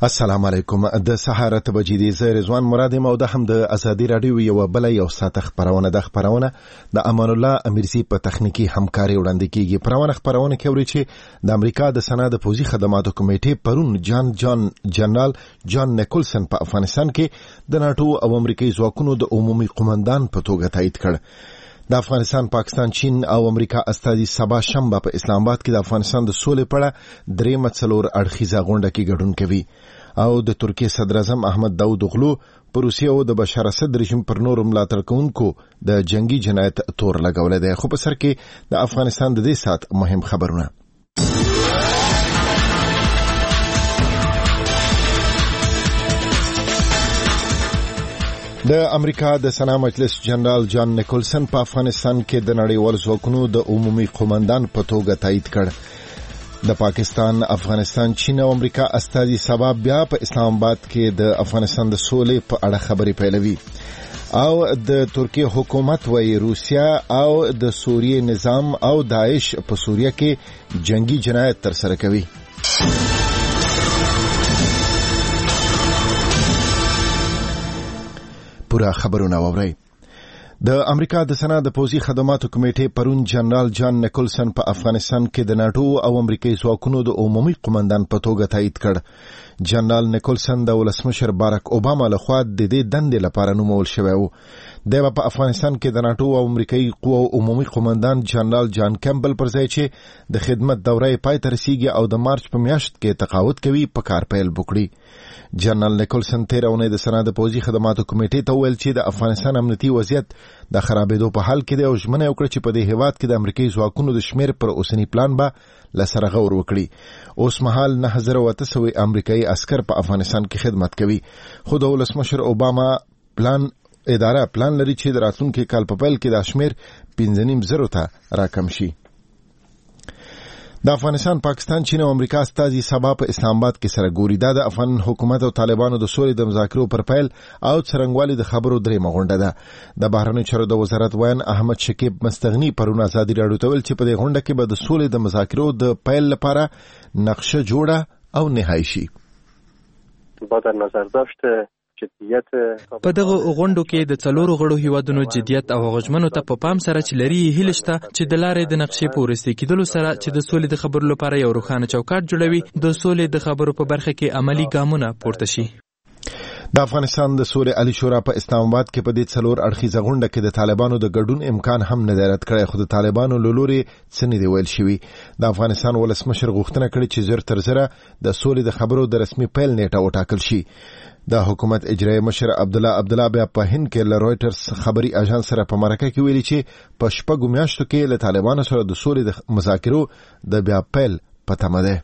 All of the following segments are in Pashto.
السلام علیکم. د سهار 8 بجې دی. زه رضوان مراد یم او د هم د ازادي رادیو یو ساعت خبرونه د امان الله امیرسی په تخنیکی همکاري وړاندې کیږي. خبرونه کوي چې د امریکا د سنا د پوزي خدماتو کمیټې پرون جنرال جان نیکولسن په افغانستان کې د ناتو او امریکایي ځواکونو د عمومي قومندان په توګه تایید کړ. د افغانستان، پاکستان، چین او امریکا استازي سبا شنبه په اسلام آباد کې د افغانستان د سولې په اړه درېمه څلور اړخیزه غونډه کې ګډون کوي. او د ترکیه صدر اعظم احمد داود اوغلو پر روسیه او د بشار اسد رژیم پر نور ملاتړ کوونکو د جنگي جنایت تور لګولې ده. خو په سر کې د افغانستان د دې سات مهم خبرونه. د امریکا د سنا مجلس جنرال جان نیکولسن په افغانستان کې د نړیوال ځواکونو د عمومي قومندان په توګه تایید کړ. د پاکستان، افغانستان، چین او امریکا استازي سبا بیا په اسلام آباد کې د افغانستان د سولې په اړه خبرې پیلوي. او د ترکیه حکومت وایي روسیا او د سوریې نظام او داعش په سوریه کې جنگي جنایت ترسره کوي. پورا خبرونه واورئ. د امریکا د سنا د پوزي خدماتو کمیټې پرون جنرال جان نیکولسن په افغانستان کې د ناتو او امریکایي ځواکونو د عمومي قومندان په توګه تایید کړ. جنرال نیکولسن د ولسمشر باراک اوباما لخوا د دې دندې لپاره نومول شوی و. د په افغانستان کې د ناتو او امریکایي قوو عمومي قومندان جنرال جان کیمبل پر ځای چې د خدمت دوره پای ته رسیږي او د مارچ په میاشت کې تقاعد کوي په کار پیل وکړي. جنرال نیکولسن تیرونه د سنا د پوزي خدماتو کمیټې ته ویل چې د افغانستان امنیتي وضعیت د خرابېدو په حال کې دی او ژمنه وکړه چې په دې هیواد کې د امریکایي ځواکونو د شمیر پر اوسنی پلان به لسره غور وکړي. اوس مهال 9800 امریکایي عسكر په افغانستان کې خدمت کوي. خو د ولسمشر اوباما پلان لري چې د راتلونکي کال په پیل کې د شمیر 5.5 ته راکم شي. د افغانستان، پاکستان، چین او امریکا استازي سبا په اسلام آباد کې سره ګوري. دا د افغان حکومت او طالبانو د سولې د مذاکرو پر پیل او څرنګوالي د خبرو درېمه غونډه ده. د بهرنیو چارو د وزارت وایي احمد شکیب مستغنی پرون ازادي راډیو ته ویل چې په دې غونډه کې به د سولې د مذاکرو د پیل لپاره نقشه جوړه او نهایی شي. با در نظر داشته په دغه غونډو کې د څلورو غړو هیوادونو جديت او غوښمنو ته په پام سره چې لري هیله شته چې د لارې د نقشې په ورستي کېدلو سره چې د سولې د خبرو لپاره یو روښانه چوکاټ جوړوي، د سولې د خبرو په برخه کې عملی ګامونه پورته شي. د افغانستان د سولې عالی شورا په اسلام آباد کې په دې څلور اړخیزه غونډه کې د طالبانو د ګډون امکان هم نه دی رد کړی، خو د طالبانو له لوري څه نه دی ویل شوی. د افغانستان ولسمشر غوښتنه کړې چې زر تر زره د سولې د خبرو د رسمي پیل نیټه وټاکل شي. د حکومت اجرایي مشر عبدالله بیا په هند کې له رويټرز خبري اژانس سره په مرکه کې ویلي چې په شپږو میاشتو کې له طالبانو سره د سولې د مذاکرو د بیا پیل پته مده.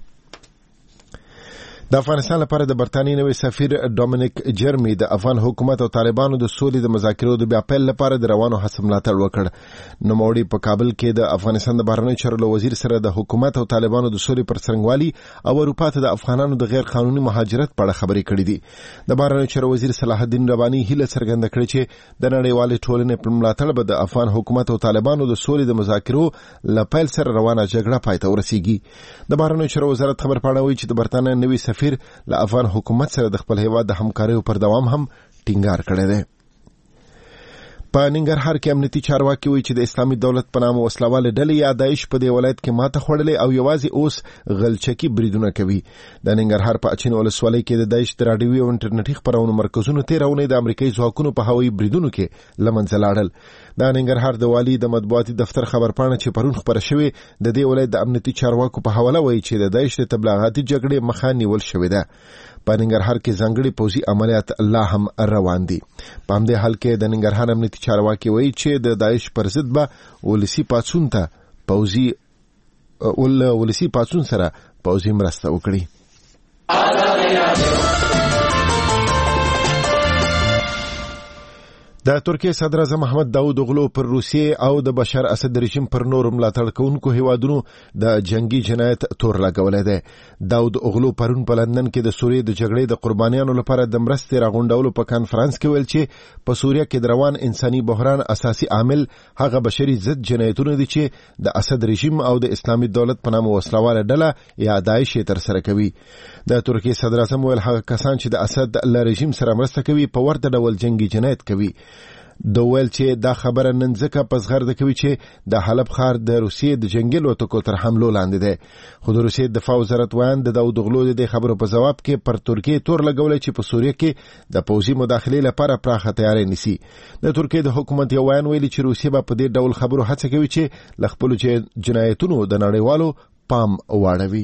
د افغانستان لپاره د برتانیې نوی سفیر ډومینیک جرمی د افغان حکومت او طالبانو د سولې د مذاکرو د بیا پیل لپاره د روانو هڅو ملاتړ وکړ. نوموړي په کابل کې د افغانستان د بهرنیو چارو وزیر سره د حکومت او طالبانو د سولې پر څرنګوالي او اروپا ته د افغانانو د غیر قانوني مهاجرت په اړه خبرې کړې دي. د بهرنیو چارو وزیر صلاح الدین رباني هیله څرګنده کړې چې د نړیوالې ټولنې په ملاتړ به د افغان حکومت او طالبانو د سولې د مذاکرو له پیل سره روانه جګړه پای ته ورسیږي. د بهرنیو چارو وزارت خبر پاڼوي چې د برتانیې نوی سفیر له افغان حکومت سره د خپل هیواد د همکاریو پر دوام هم ټینګار کړی دی. په ننګرهار کې امنیتي چارواکي وایي چې د اسلامي دولت په نامه وسلواله ډلې یا داعش په دې ولایت کې ماته خوړلې او یوازې اوس غلچکی بریدونه کوي. د ننګرهار په اچین ولسوالۍ کې د داعش د راډیوي او انټرنیټي خبرونو مرکزونو تیرونه د امریکایي ځواکونو په هوایي بریدونو کې لمنځه لاړل. د ننګرهار د والي د مطبوعاتي دفتر خبرپاڼه چې پرون خبره شوې د دې ولایت د امنیتي چارواکو په حواله وایي چې د داعش د تبلیغاتي جګړې مخه نیول شوې ده. په ننګرهار کې ځانګړي پوځي عملیات لا هم روان دي. په همدې حال کې د ننګرهار امنیتي چارواکي وایي چې د داعش پر ضد به ولسی پاڅون سره پوځي مرسته وکړي. د ترکیه صدر اعظم محمد داود اوغلو پر روسیې او د بشار اسد رژیم پر نور ملاتړ کوونکو هیوادونو د جنگي جنایت تور لګولې ده. داود اوغلو پرون په لندن کې د سوریې د جګړې د قربانیانو لپاره د مرستې راغونډولو په کانفرنس کې ویل چې په سوریه کې د روان انساني بحران اساسي عامل هغه بشري ضد جنایتونه دي چې د اسد رژیم او د اسلامي دولت په نامه وسلواله ډله یا داعش تر سره کوي. د ترکیه صدر اعظم ویل هغه کسان چې د اسد له رژیم سره مرسته کوي په ورته ډول جنگي جنایت کوي. د ویل چې دا خبره نن ځکه په زغرده کوي چې د حلب ښار د روسیې د جنگي لوټکو تر حملو لاندې دی. خو د روسیې دفاع وزارت وایي د داود اوغلو د خبرو په جواب کې پر ترکیه تور لګولې چې په سوریه کې د پوځي مداخلې لپاره پراخه تیاری نیسي. د ترکیه د حکومت یو وایي ویلي چې روسیه به په دې ډول خبرو هڅه کوي چې له خپلو جنایتونو د نړیوالو پام واړوي.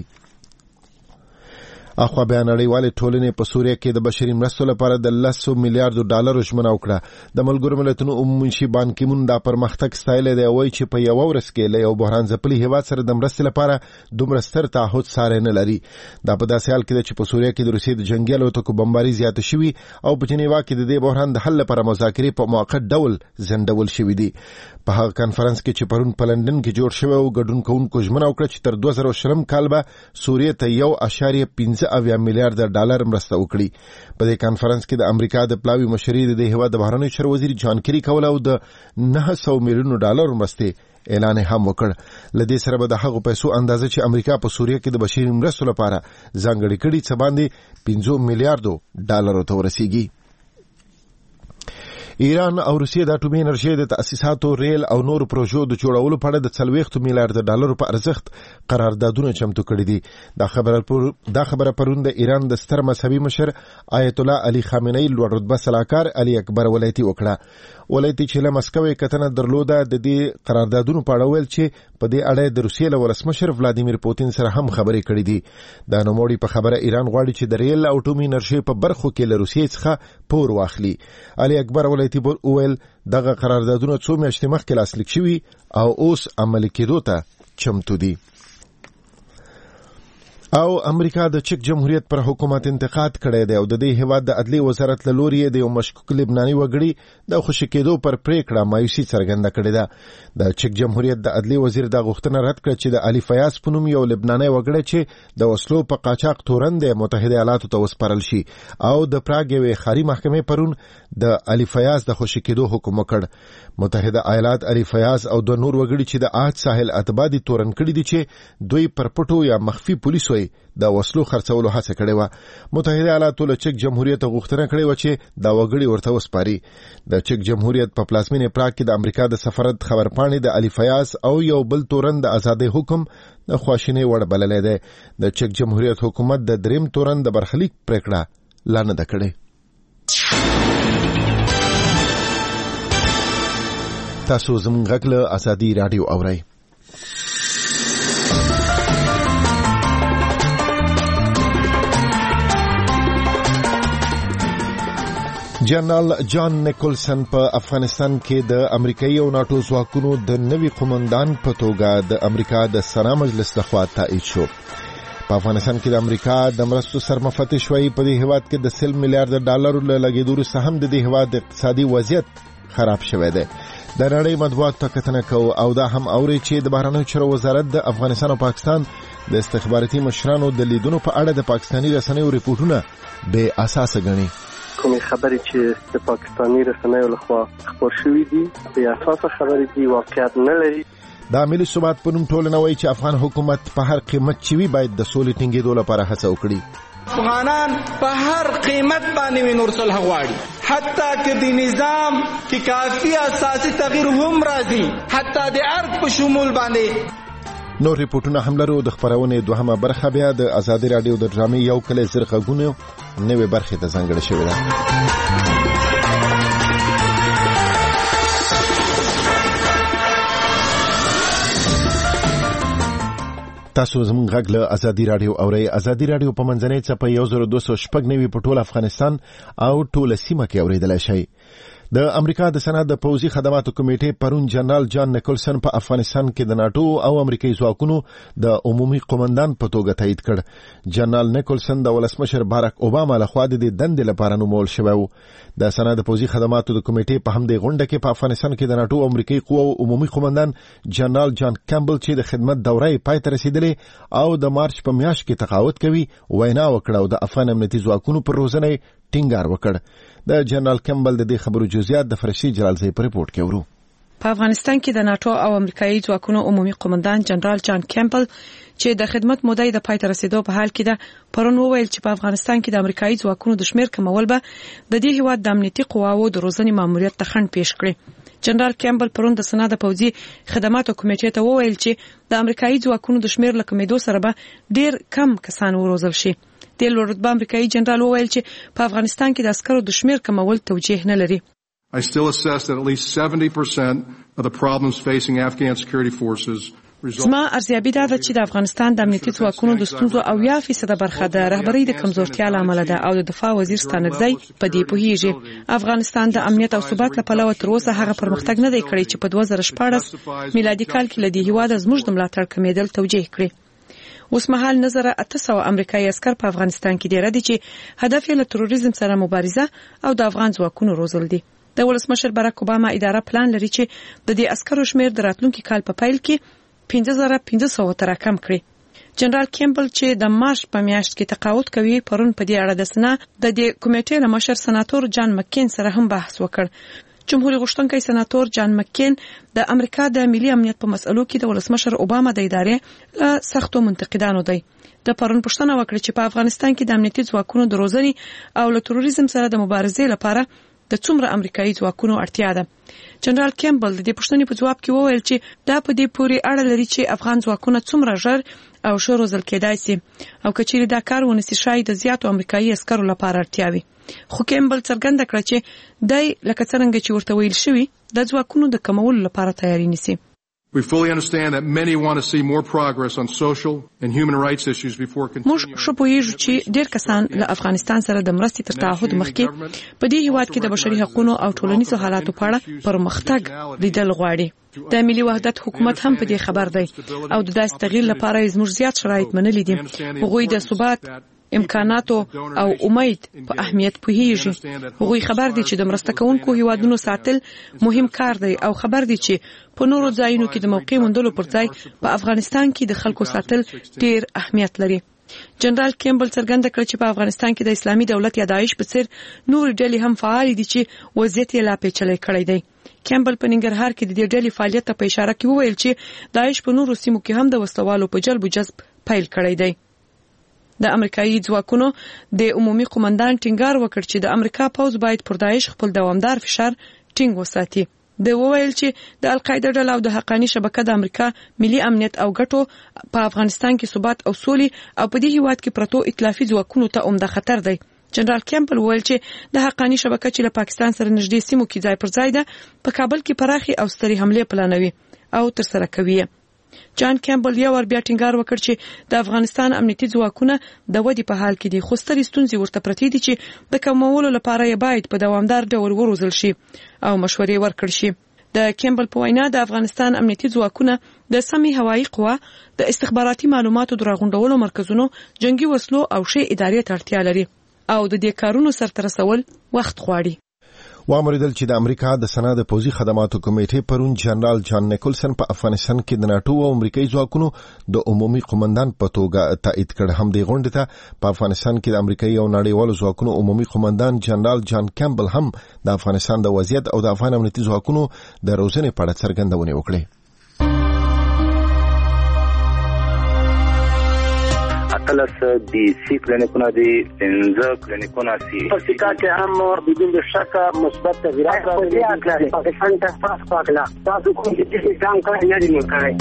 اخوا بیا نړیوالې ټولنې په سوریه کې د بشري مرستو لپاره د 100 میلیارډ ډالر ژمنه وکړه. د ملګرو ملتونو عمومي منشي بان کی مون دا پرمختګ ستایل دی او چې په یو ورځ کې له یو بحران ځپلي هیواد سره د مرستې لپاره دومره ستر تعهد ساره نه لري. دا په داسې حال کې چې په سوریه کې د روسیې د جنگي الوتکو بمباري زیاته شوي او په جنیوا کې د دې بحران د حل لپاره مذاکرې په موقت ډول ځنډول شوي دي. په هغه کانفرنس کې چې پرون په لندن کې جوړ شوی او ګډون کوونکو ژمنه وکړه چې تر 2020 کال به سوریه ته 1.15 میلیارډ ډالر مرسته وکړي. په دې کانفرنس کې د امریکا د پلاوي مشري د هیواد د بهرنیو چارو وزیر جان کری کول او د 900 میلیون ډالر مرستې اعلان هم وکړ. لدې سره به د هغو پیسو اندازه چې امریکا په سوریه کې د بشري مرستو لپاره ځانګړي کړي څه باندې 15 میلیارډ ډالر ته ورسیږي. ایران او روسیې د اټومي انرژي د تاسیساتو ریل او نور پروژو د جوړولو په اړه د 40 میلیارډ ډالر په ارزښت قراردادونه چمتو کړي دي. دا خبره پرون د ایران د ستر مذهبي مشر آیت الله علي خامنه‌ای لوړ رتبه سلاکار علي اکبر ولایتي وکړه. ولایتي چې له مسکو کتنه درلوده د دې قراردادونو په اړه ویل چې په دې اړه د روسیې له ولسمشر ولادیمیر پوتین سره هم خبرې کړې دي. دا نوموړي په خبره ایران غواړي چې د ریل او اټومي انرژي په برخو کې له روسیې څخه پور واخلي. علي اکبر ولایتي ویل دغه قراردادونه څو میاشتې مخکې لاسلیک شوي او اوس عملي کېدو ته چمتو دي. او امریکا د چک جمهوریت پر حکومت انتقاد کړی دی او د دې هیواد د عدلي وزارت له لوري د یو مشکوک لبناني وګړي د خوشی کېدو پر پریکړه مایوسي څرګنده کړې ده. د چک جمهوریت د عدلي وزیر د غوښتنه رد کړه چې د علي فیاض په نوم یو لبناني وګړی چې د وسلو په قاچاق تورن د متحده ایالاتو ته وسپارل شي او د پراګ یوې ښاري محکمې پرون د علي فیاض د خوشی کېدو حکم وکړ. متحده ایالات علي فیاض او د نور وګړي چې د آج ساحل اتبادي تورن کړي دي چې دوی پر پټو یا مخفي پولیسو د وسلو خرڅولو هڅه کړې و. متحده ایالاتو له چک جمهوریت غوښتنه کړې و چې دا وګړي ورته وسپاري. د چک جمهوریت په پلازمینې پراګ کې د امریکا د سفارت خبرپاڼې د علي فیاض او یو بل تورن د آزادۍ حکم د خواشینۍ وړ بللی دی. د چک جمهوریت حکومت د دریم تورن د برخلیک پریکړه لا نه ده کړې. تاسو زموږ غږ له ازادي رادیو اورئ. جنرال جان نیکولسن په افغانستان کې د امریکایي او ناتو ځواکونو د نوي قومندان په توګه د امریکا د سنا مجلس لخوا تایید شو. په افغانستان کې د امریکا د مرستو سرمفتش وایي په دې هیواد کې د 100 میلیارډ ډالر له لګیدو وروسته هم د دې هیواد اقتصادي وضعیت خراب شوی دی. د نړۍ مطبوعات ته کتنه کوو او دا هم اوري چې د بهرنیو چارو وزارت د افغانستان او پاکستان د استخباراتي مشرانو د لیدونو په اړه د پاکستاني رسنیو ریپورتونه بې اساسه ګڼي. کومې خبرې چې د پاکستاني رسنیو لخوا خپور شوې دي بې اساسه خبرې دي، واقعیت نه لري. د ملي ثبات په نوم ټولنه وایي چې افغان حکومت په هر قیمت چې وي باید د سولې ټینګېدو لپاره هڅه وکړي. افغانان په هر قیمت باندې نور صلح غواړي، حتی که د نظام کې کافي اساسي تغییر هم راځي، حتی د ارګ په شمول باندې. نور ریپورتونه هم لرو. د خبرونې دوهمه برخه بیا د ازادي رادیو د ډرامې یو کلی زر غږونو نوې برخې ته ځانګړې شوې ده. تاسو زموږ غږ له ازادي رادیو اورئ. ازادي رادیو په منځنۍ څپه 1206 په ټول افغانستان او ټول سیمه کې اوریدلای شئ. د امریکا د سنا د پوځي خدماتو کمیټې پرون جنرال جان نیکلسن په افغانستان کې د ناتو او امریکایي ځواکونو د عمومي قومندان په توګه تایید کړ. جنرال نیکلسن د ولسمشر باراک اوباما لخوا د دندې لپاره نومول شوی و. د سنا د پوځي خدماتو د کمیټې په همدې غونډه کې په افغانستان کې د ناتو او امریکایي قواو عمومي قومندان جنرال جان کیمبل چې د خدمت دوره یې پای ته رسیدلې او د مارچ په میاشت کې تقاعد کوي وینا وکړه او د افغان امنیتي ځواکونو پر روزنه ټینګار وکړ. د جنرال کیمبل د دې خبرو جزئیات د فرشي جلالزی په ریپورت کې ورو. په افغانستان کې د ناتو او امریکایي ځواکونو عمومي قومندان جنرال جان کیمبل چې د خدمت موده د پای ته رسیدو په حال کې ده پرون وویل چې په افغانستان کې د امریکایي ځواکونو د شمیر کمول به د دې هیواد د امنیتي قواوو د روزنې ماموریت ته خنډ پیښ کړي. جنرال کیمبل پرون د سنا د پوځي خدماتو کمیټې ته وویل چې د امریکایي ځواکونو د شمیر لکمېدو سره به ډیر کم کسان وروزل شي. د لوړ رتبه امریکایي جنرال وویل چې په افغانستان کې د عسکرو د شمیر کمول توجیه نه لري. I still assess that at least 70% of the problems facing Afghan security forces زما ارزیابي دا ده چې د افغانستان د امنیتي ځواکونو د ستونزو او 80% برخه د رهبرۍ د کمزورتیا لامل ده او د دفاع وزیر ستانکزی په دې پوهیږي. افغانستان د امنیت او ثبات لپاره تر اوسه هغه پرمختګ نه دی کړی چې په 2014 میلادي کال کې لدی هیواد زموږ د ملاتړ کمیدل توجیه کړی. اوس مهال نظر 800 امریکایي عسكر په افغانستان کې ډیر دي چې هدف یې له تروریزم سره مبارزه او د افغان ځواکونو روزل دي. د ولسمشر باراک اوباما اداره پلان لري چې د دې عسکرو شمیر د راتلونکي کال په پیل کې 5500 تر کم کړي. جنرال کیمبل چې د مارچ په میاشت کې تقاعد کوي پرون په دې اړه د سنا د دې کمیټې له مشر سناتور جان مکین سره هم بحث وکړ. جمهوریت غوښتونکی سناتور جان مکین د امریکا د ملي امنیت په مسئلو کې د ولسمشر اوباما د ادارې له سختو منتقدانو دی. د پرون پښتنه وکړه چې په افغانستان کې د امنیتي ځواکونو د روزنې او له تروریزم سره د مبارزې لپاره د څومره امریکایي ځواکونو اړتیا ده. جنرال کیمبل د دې پښتنې په جواب کې وویل چې دا په دې پورې اړه لري چې افغان ځواکونه څومره ژر او ښه روزل کېدای شي او کچېرې دا کار ونیسي شاید د زیاتو امریکایي عسکرو لپاره اړتیا وي. خو کیمبل څرګنده کړه چې دای لکه څنګه چې ورته ویل شوی د ځواکونو د کمولو لپاره تیاری نیسي. We fully understand that many want to see more progress on social and human rights issues before continuing. موږ شو پوهیږو چې ډېر کسان له افغانستان سره د مرستې تر تعهد مخکې په دې هیواد کې د بشري حقوقو او ټولنیزو حالاتو په اړه پرمختګ لیدل غواړي. د ملي وحدت حکومت هم په دې خبر دی او د داسې تغییر لپاره زموږ زیات شرایط منلي دي. هغوی د ثبات امکاناتو او امید په اهمیت پوهیږي. هغوی خبر دي چې د مرسته کوونکو هیوادونو ساتل مهم کار دی او خبر دي چې په نورو ځایونو کې د موقع موندلو پر ځای په افغانستان کې د خلکو ساتل ډیر اهمیت لري. جنرال کیمبل څرګنده کړ چې په افغانستان کې د اسلامي دولت یا داعش په څیر نور ډلې هم فعال دي چې وضعیت یې لا پیچلی کړی دی. کیمبل په ننګرهار کې د دې ډلې فعالیت ته په اشاره کې وویل چې داعش په نورو سیمو کې هم د وسلوالو په جلب او جذب پیل کړی دی. د امریکایي ځواکونو د عمومي قومندان ټینګار وکړ چې د امریکا پوځ باید پر داعش خپل دوامدار فشار ټینګ وساتي. د وویل چې د القاعده ډله او د حقانی شبکه د امریکا ملي امنیت او ګټو په افغانستان کې ثبات او سولې او په دې هیواد کې پرتو ائتلافي ځواکونو ته عمده خطر دی. جنرال کیمبل وویل چې د حقانی شبکه چې له پاکستان سره نږدې سیمو کې ځای پر ځای ده په کابل کې پراخي او ستري حمله پلانوي او ترسره کوي. جان کیمبل یو ور بیا ټینګار وکړ چې د افغانستان امنیتي ځواکونه د ودی په حال کې دي خو ستري ستونزې ورته پرتې دي چې د کمولو لپاره یې باید په دوامدار ډول وروزل شي او مشورې ورکړ شي. د کیمبل په وینا د افغانستان امنیتي ځواکونه د سمي هوایي قوا د استخباراتي معلوماتو د راغونډولو مرکزونو جنگي وسلو او شی ادارې ته اړتیا لري او د دې کارونو سرته رسول وخت غواړي. وامریدل چې د امریکا د سنا د پوځي خدماتو کمیټې پرون جنرال جان نیکلسن په افغانستان کې د ناتو او امریکایي ځواکونو د عمومي قومندان په توګه تایید کړ. هم د غونډې ته په افغانستان کې د امریکایي او نړیوالو ځواکونو عمومي قومندان جنرال جان کیمبل هم د افغانستان د وضعیت او د افغان امنیتي ځواکونو د روزنې په اړه څرګندونه وکړه. اتلس دی سی کلینیکونه دی 15 کلینیکونه سی په سکا کې هم بدون شک مثبت تغیرات راغلي. پاکستان ته پاس پاکلا تاسو کوم چې کام کوي نه دی مکای.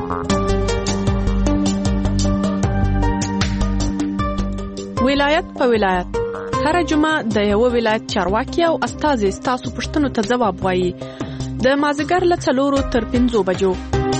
ولایت په ولایت هر جمعه د یو ولایت چارواکي او استاد تاسو پښتنو ته جواب وایي. د مازیګر له 4 تر 5 بجو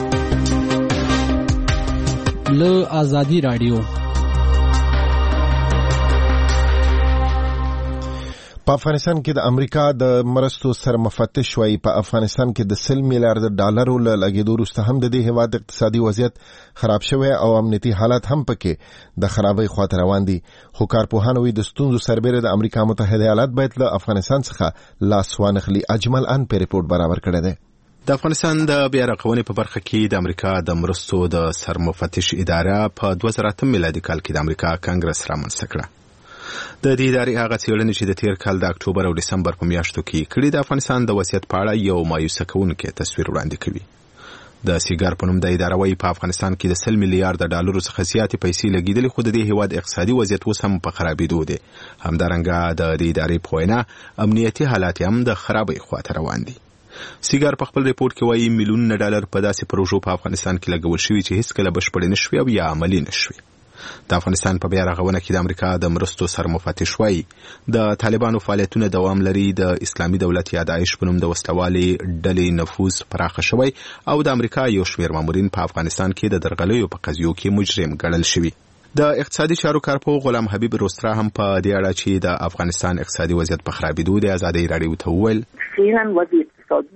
له آزادی رادیو. په افغانستان کې د امریکا د مرستو سرمفتش وایي په افغانستان کې د 100 میلیارډ ډالرو له لګیدو وروسته هم د دې هیواد اقتصادي وضعیت خراب شوی او امنیتي حالات هم پکې د خرابۍ خواته روان دي. خو کارپوهان وایي د ستونزو سربېره د امریکا متحده ایالات باید له افغانستان څخه لاس وانخلي. اجمل ان په ریپورت برابر کړی دی. د افغانستان د بیا رغونې په برخه کې د امریکا د مرستو د سرمفتش اداره په 2008 میلادي کال کې د امریکا کانګرس رامنځته کړه. د دې ادارې هغه څېړنې چې د تیر کال د اکتوبر او دسمبر په میاشتو کې کړي د افغانستان د وضعیت په اړه یو مایوسه کوونکی تصویر وړاندې کوي. د سیګار په نوم د ادارې وايي په افغانستان کې د 100 میلیارډ ډالرو څخه زیاتې پیسې لګیدلې، خو د دې هیواد اقتصادي وضعیت اوس هم په خرابېدو دی. همدارنګه د دې ادارې په وینا امنیتي حالات هم د خرابۍ خواته روان دي. سیګار په خپل ریپورت کې وايي میلیونونه ډالر په داسې پروژو په افغانستان کې لګول شوي چې هیڅکله بشپړې نشوي او یا عملي نشوي. د افغانستان په بیا رغونه کې د امریکا د مرستو سرمفتش وایي د طالبانو فعالیتونه دوام لري، د اسلامي دولت یا داعش په نوم د وسلوالې ډلې نفوذ پراخه شوی او د امریکا یو شمېر مامورین په افغانستان کې د درغلیو په قضیو کې مجرم ګڼل شوي. د اقتصادي چارو کارپوه غلام حبیب روسترا هم په دې اړه چې د افغانستان اقتصادي وضعیت په خرابېدو د ازادۍ راډیو ته وویل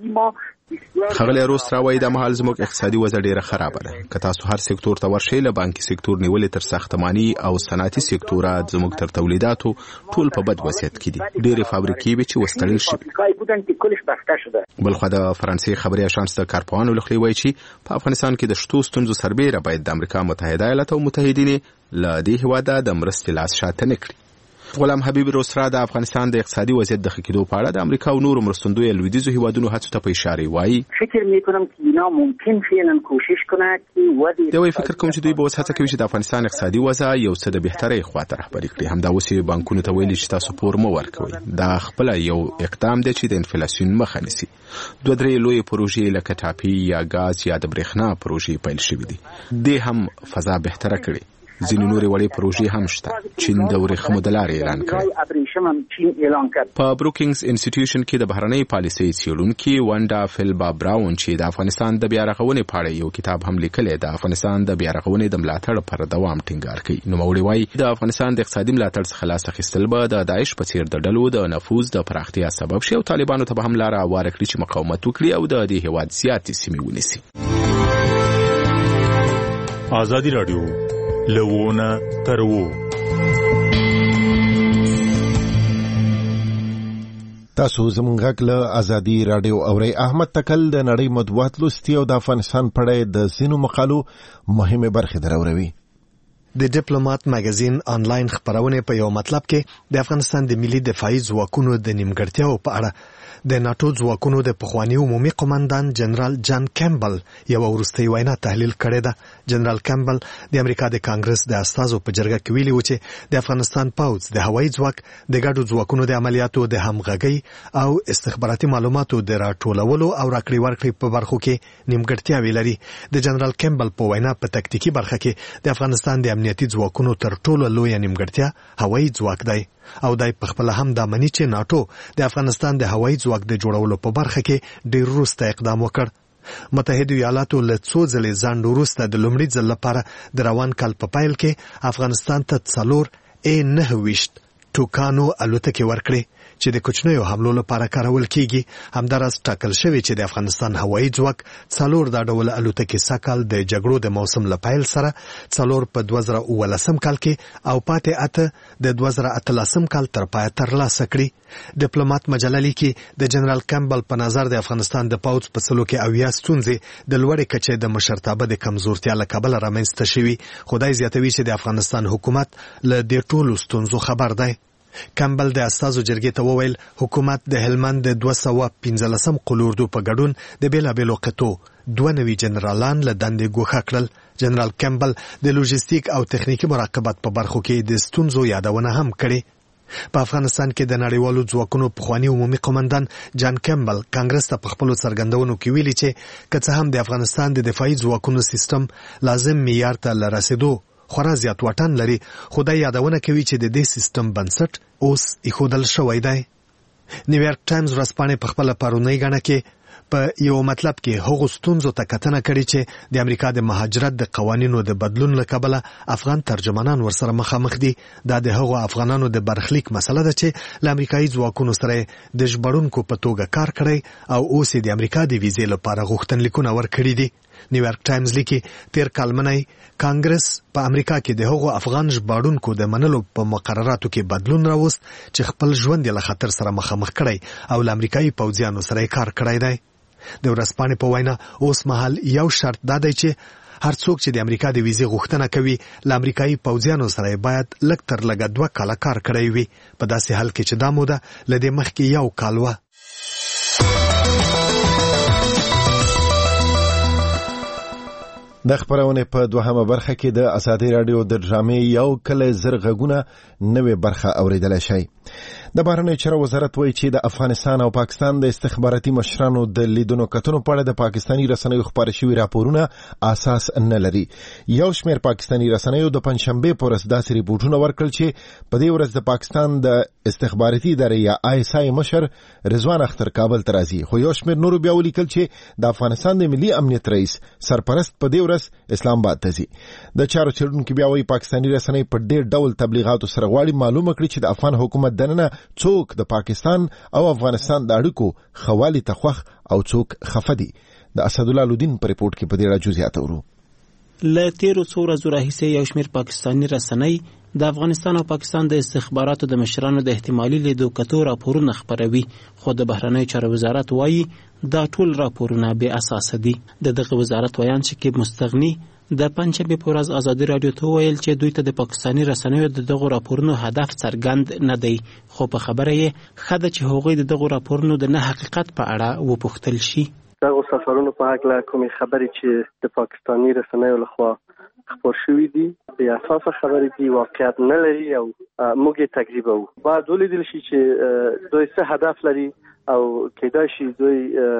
خغلی روسترا وایي د مهال زموږ اقتصادي وضع ډیره خرابه ده. که تاسو هر سکتور ته ورشئ، له بانکي سکتور نیولې تر ساختماني او صنعتي سکتورات زموږ تر تولیداتو ټول په بد وضعیت کې دي. ډېرې فابریکې وې چې وستړل شوې. بلخوا د فرانسې خبري اژانس د کارپوهانو له خوا وایي چې په افغانستان کې د شتو ستونزو سربېره باید د امریکا متحده ایالات او متحدین له دې هیواده د مرستې لاس شاته نه کړي. غلام حبیب روسترا د افغانستان د اقتصادي وضعیت د ښه کېدو په اړه د امریکا او نورو مرستندویو لویدیځو هیوادونو هڅو ته په اشاره وایي فکر میکنم که اینا ممکن فعلا کوشش کنه که وضع دوی فکر کوم چې دوی به اوس هڅه کوي چې د افغانستان اقتصادي وضع یو څه د بهترۍ خواته رهبري کړي. همدا اوس یې بانکونو ته ویلي چې تاسو پور مه ورکوئ. دا خپله یو اقدام دی چې د انفلاسیون مخه نیسي. 2-3 لویې پروژې لکه ټاپي یا ګاز یا د برېښنا پروژې پیل شوې دي. دې هم فضا بهتره کړي. ځینې نورې وړې پروژې هم شته. چین د ورېښمو د لارې اعلان کړی. په بروکینګز انسټیټیوشن کې د بهرنۍ پالیسۍ څېړونکي ونډا فیلبا براون چې د افغانستان د بیا رغونې په اړه یو کتاب هم لیکلی، د افغانستان د بیا رغونې د ملاتړ پر دوام ټینګار کوي. نوموړي وایي د افغانستان د اقتصادي ملاتړ څخه لاس اخیستل به د داعش په څېر د ډلو د نفوذ د پراختیا سبب شي او طالبانو ته به هم لاره هواره کړي چې مقاومت وکړي او د دې هیواد زیاتې سیمې ونیسي. ازادي راډیو لوونه ترو تاسو زموږ غږ له ازادي راډیو اورئ. احمد تکل د نړۍ مطبوعات لوستي او د افغانستان په اړه د ځینو مقالو مهمه برخې دروروي. د ډیپلوماټ مګزین آنلاین خبرونه په یو مطلب کې د افغانستان د ملي دفاعي ځواکونو د نیمګړتیاو په اړه د ناتو ځواکونو د پخوانی عمومي قوماندان جنرال جان کیمبل یو وروستۍ وینا تحلیل کړې ده. جنرال کیمبل د امریکا د کانګرس د استازو په جرګه کې ویلي و چې د افغانستان پوځ د هوایي ځواک د ګډو ځواکونو د عملیاتو د همغږۍ او استخباراتي معلوماتو د راټولولو او راکړې ورکړې په برخو کې نیمګړتیاوې لري. د جنرال کیمبل په وینا په تکتیکي برخه کې د افغانستان د امنیتي ځواکونو تر ټولو لوی نیمګړتیا هوایي ځواک دی او دای په خپل هم د منی چې ناتو د افغانستان د هوایي ځواک د جوړولو په برخه کې ډیر وروسته اقدام وکړ. متحده ایالاتو له څو ځلې ځنډ وروسته د لومړي ځل لپاره د روان کال په پیل کې افغانستان ته 4A-9 ټوکانو الوتکې ورکړې چې د کوچنیو حملو لپاره کارول کیږي. همداراز ټاکل شوی چې د افغانستان هوایي ځواک 4 د ډول الوتکې سکهال د جګړو د موسم لپاره سره 4 په 2019 کال کې او پاتې اته د 2018 کال تر پای ترلاسه کړي. ډیپلوماټ مجله لیکي د جنرال کیمبل په نظر د افغانستان د پوځ په سلو کې اویا ستونزې د لوړې کچې د مشرتابه د کمزورتیا له کبله رامنځته شوي. خدای زیاتوي چې د افغانستان حکومت له دې ټولو ستونزو خبر دی. کیمبل د استازو جرګې ته وویل حکومت د هلمند د 215 قلوردو په ګډون د بیلابیلو قطو 2 جنرالان له دندې ګوښه کړل. جنرال کیمبل د لوجستیک او تخنیکی مراقبت په برخو کې د ستونزو یادونه هم کړې. په افغانستان کې د نړیوالو ځواکونو پخوانی عمومي قوماندان جان کیمبل کانګرس ته په خپلو څرګندونو کې ویلي چې که څه هم د افغانستان د دفاعي ځواکونو سیستم لازم معیار ته لرسېدو خورا زیات واټن لري، خو دا یادونه کوي چې د دې سیستم بنسټ اوس ایښودل شوی دی. نیویارک ټایمز ورځپاڼې په خپله پرونۍ ګڼه کې په یو مطلب کې هغو ستونزو ته کتنه کړې چې د امریکا د مهاجرت د قوانینو د بدلون له کبله افغان ترجمانان ورسره مخامخ دي. دا د هغو افغانانو د برخلیک مسله ده چې له امریکایي ځواکونو سره د ژغورونکو په توګه کار کړی او اوس د امریکا د ویزې لپاره غوښتنلیکونه ورکړي دي. نیویارک ټایمز لیکي تیر کال منی کانګرس په امریکا کې د هغو افغان ژغورونکو د منلو په مقرراتو کې بدلون راوست چې خپل ژوند له خطر سره مخامخ کړی او له امریکایي پوځیانو سره کار کړی دی. د ورځپاڼې په وینا اوس مهال یو شرط دا دی چې هر څوک چې د امریکا د ویزې غوښتنه کوي له امریکایي پوځیانو سره باید لږ تر لږه 2 کاله کار کړی وي، په داسې حال کې چې دا موده له دې مخکې 1 کال وه. د خبرونه په دوهمه برخه کې د ازادي رادیو د ډرامې یو کله زرغونه نوې برخه اوریدل شي. د بهرنیو چارو وزارت وایي چې د افغانستان او پاکستان د استخباراتي مشرانو د لیدونو کتنو په اړه د پاکستاني رسنیو خبري شوی راپورونه اساس نه لري. یو شمېر پاکستاني رسنیو د پنځشنبه په ورځ داسې ریپورتونه ورکړل چې په دې ورځ د پاکستان د استخباراتي ادارې یا ISI مشر رضوان اختر کابل ته راځي، خو یو شمېر نورو بیا ولیکل چې د افغانستان د ملي امنیت رئیس سرپرست په دې ورځ اسلام آباد ته ځي. د چارو څېړونکو بیا وایي پاکستاني رسنۍ په ډېر ډول تبلیغاتو سره غواړي معلومه کړي چې د افغان حکومت دننه څوک د پاکستان او افغانستان د اړیکو خوالي ته خوښ او څوک خفه دي. د اسدالله لودین په ریپورت کې په دې اړه جزئیات اورو. له تیرو څو ورځو راهیسې یو شمېر پاکستاني رسنۍ د افغانستان او پاکستان د استخباراتو د مشرانو د احتمالي لیدو کتو راپورونه خپروي، خو د بهرنیو چارو وزارت وایي دا ټول راپورونه بې اساسه دي. دغه وزارت ویان شکیب مستغنی د پنځمې په ورځ ازادي رادیو ته ویل چې دوی ته د پاکستاني رسنیو دغه راپورونو هدف څرګند نه دی، خو په خبره یې خده چې هغوی دغه راپورونو د نه حقیقت په اړه وپوښتل شي. دغه سفرونو په حق له کومې خبرې چې د پاکستاني رسنیو لخوا خبر شوی دي بې اساسه خبرې دي، واقعیت نه لري او موږ یې تکذیبوو. باید ولیدل شي چې دوی څه هدف لري او کېدای شي دوی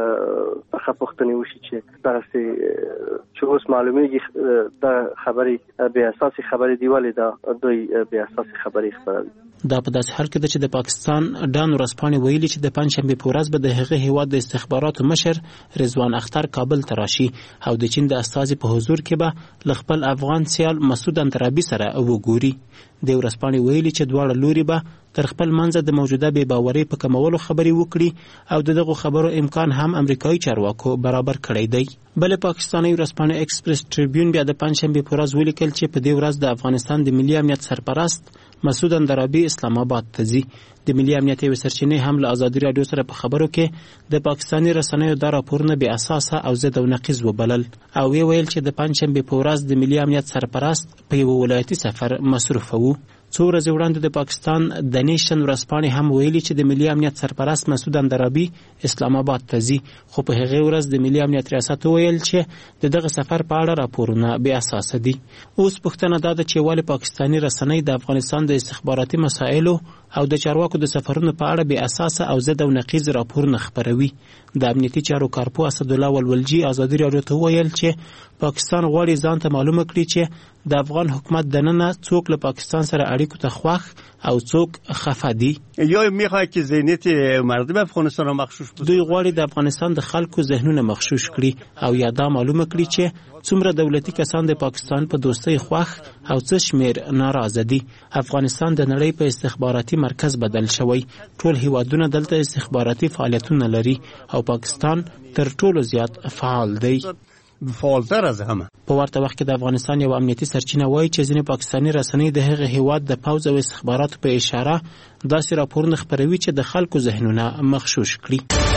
څخه پوښتنې وشي چې دغسې چې اوس معلومیږي دا خبرې بې اساسې خبرې دي، ولې دا دوی بې اساسې خبرې خپروي. دا په داسې حال کې ده چې د پاکستان ډان ورځپاڼې ویلي چې د پنځشنبې په ورځ به د هغه هیواد د استخباراتو مشر رضوان اختر کابل ته راشي او د چین د استازي په حضور کې به له خپل افغان سیال مسعود انترابي سره وګوري. د ورځپاڼې ویلي چې دواړه لوري به تر خپل منځه د موجوده بې باورۍ په کمولو خبرې وکړي او دغه خبرو امکان هم امریکایي چارواکو برابر کړی دی. بل پاکستاني ورځپاڼه ایکسپریس ټریبیون بیا د پنځشنبې په ورځ ولیکل چې په دې ورځ د افغانستان د ملي امنیت سرپرست مسعود انترابي اسلام آباد ته ځي. د ملي امنیت یو سرچینې هم له ازادي رادیو سره په خبرو کې د پاکستاني رسنیو دا راپورونه بې اساسه او ضد او نقیض وبلل او ویل چې د پنځشنبې په ورځ د ملي امنیت سرپرست په یو ولایتي سفر مصروف وو. څو ورځې وړاندې د پاکستان د نیشن ورځپاڼې هم ویلي چې د ملي امنیت سرپرست مسعود انترابي اسلام آباد ته ځي، خو په هغې ورځ د ملي امنیت ریاست وویل چې د دغه سفر په اړه راپورونه بې اساسه دي. اوس پوښتنه دا ده چې ولې پاکستاني رسنۍ د افغانستان د استخباراتي مسایلو او د چارواکو د سفرونو په اړه بې اساسه او ضد او نقیض راپورونه خپروي. د امنیتي چارو کارپو اسدالله ولولجي ازادي رادیو ته وویل چې پاکستان غواړي ځان ته معلومه کړي چې د افغان حکومت دننه څوک له پاکستان سره اړیکو ته خوښ او څوک خفه دي. یا میخواد که ذهنیت مردم افغانستان را مغشوش بسازه. دوی غواړي د افغانستان د خلکو ذهنونه مغشوش کړي او یا دا معلومه کړي چې څومره دولتي کسان د پاکستان په دوستۍ خوښ او څه شمیر ناراضه دي. افغانستان د نړۍ په استخباراتي مرکز بدل شوی، ټول هیوادونه دلته استخباراتي فعالیتونه لري او پاکستان تر ټولو زیات فعال دی. فعالتر از همه. په ورته وخت کې د افغانستان یو امنیتي سرچینه وایي چې ځینې پاکستاني رسنۍ د هغه هیواد د پوځ او استخباراتو په اشاره داسې راپورونه خپروي چې د خلکو ذهنونه مغشوش کړي.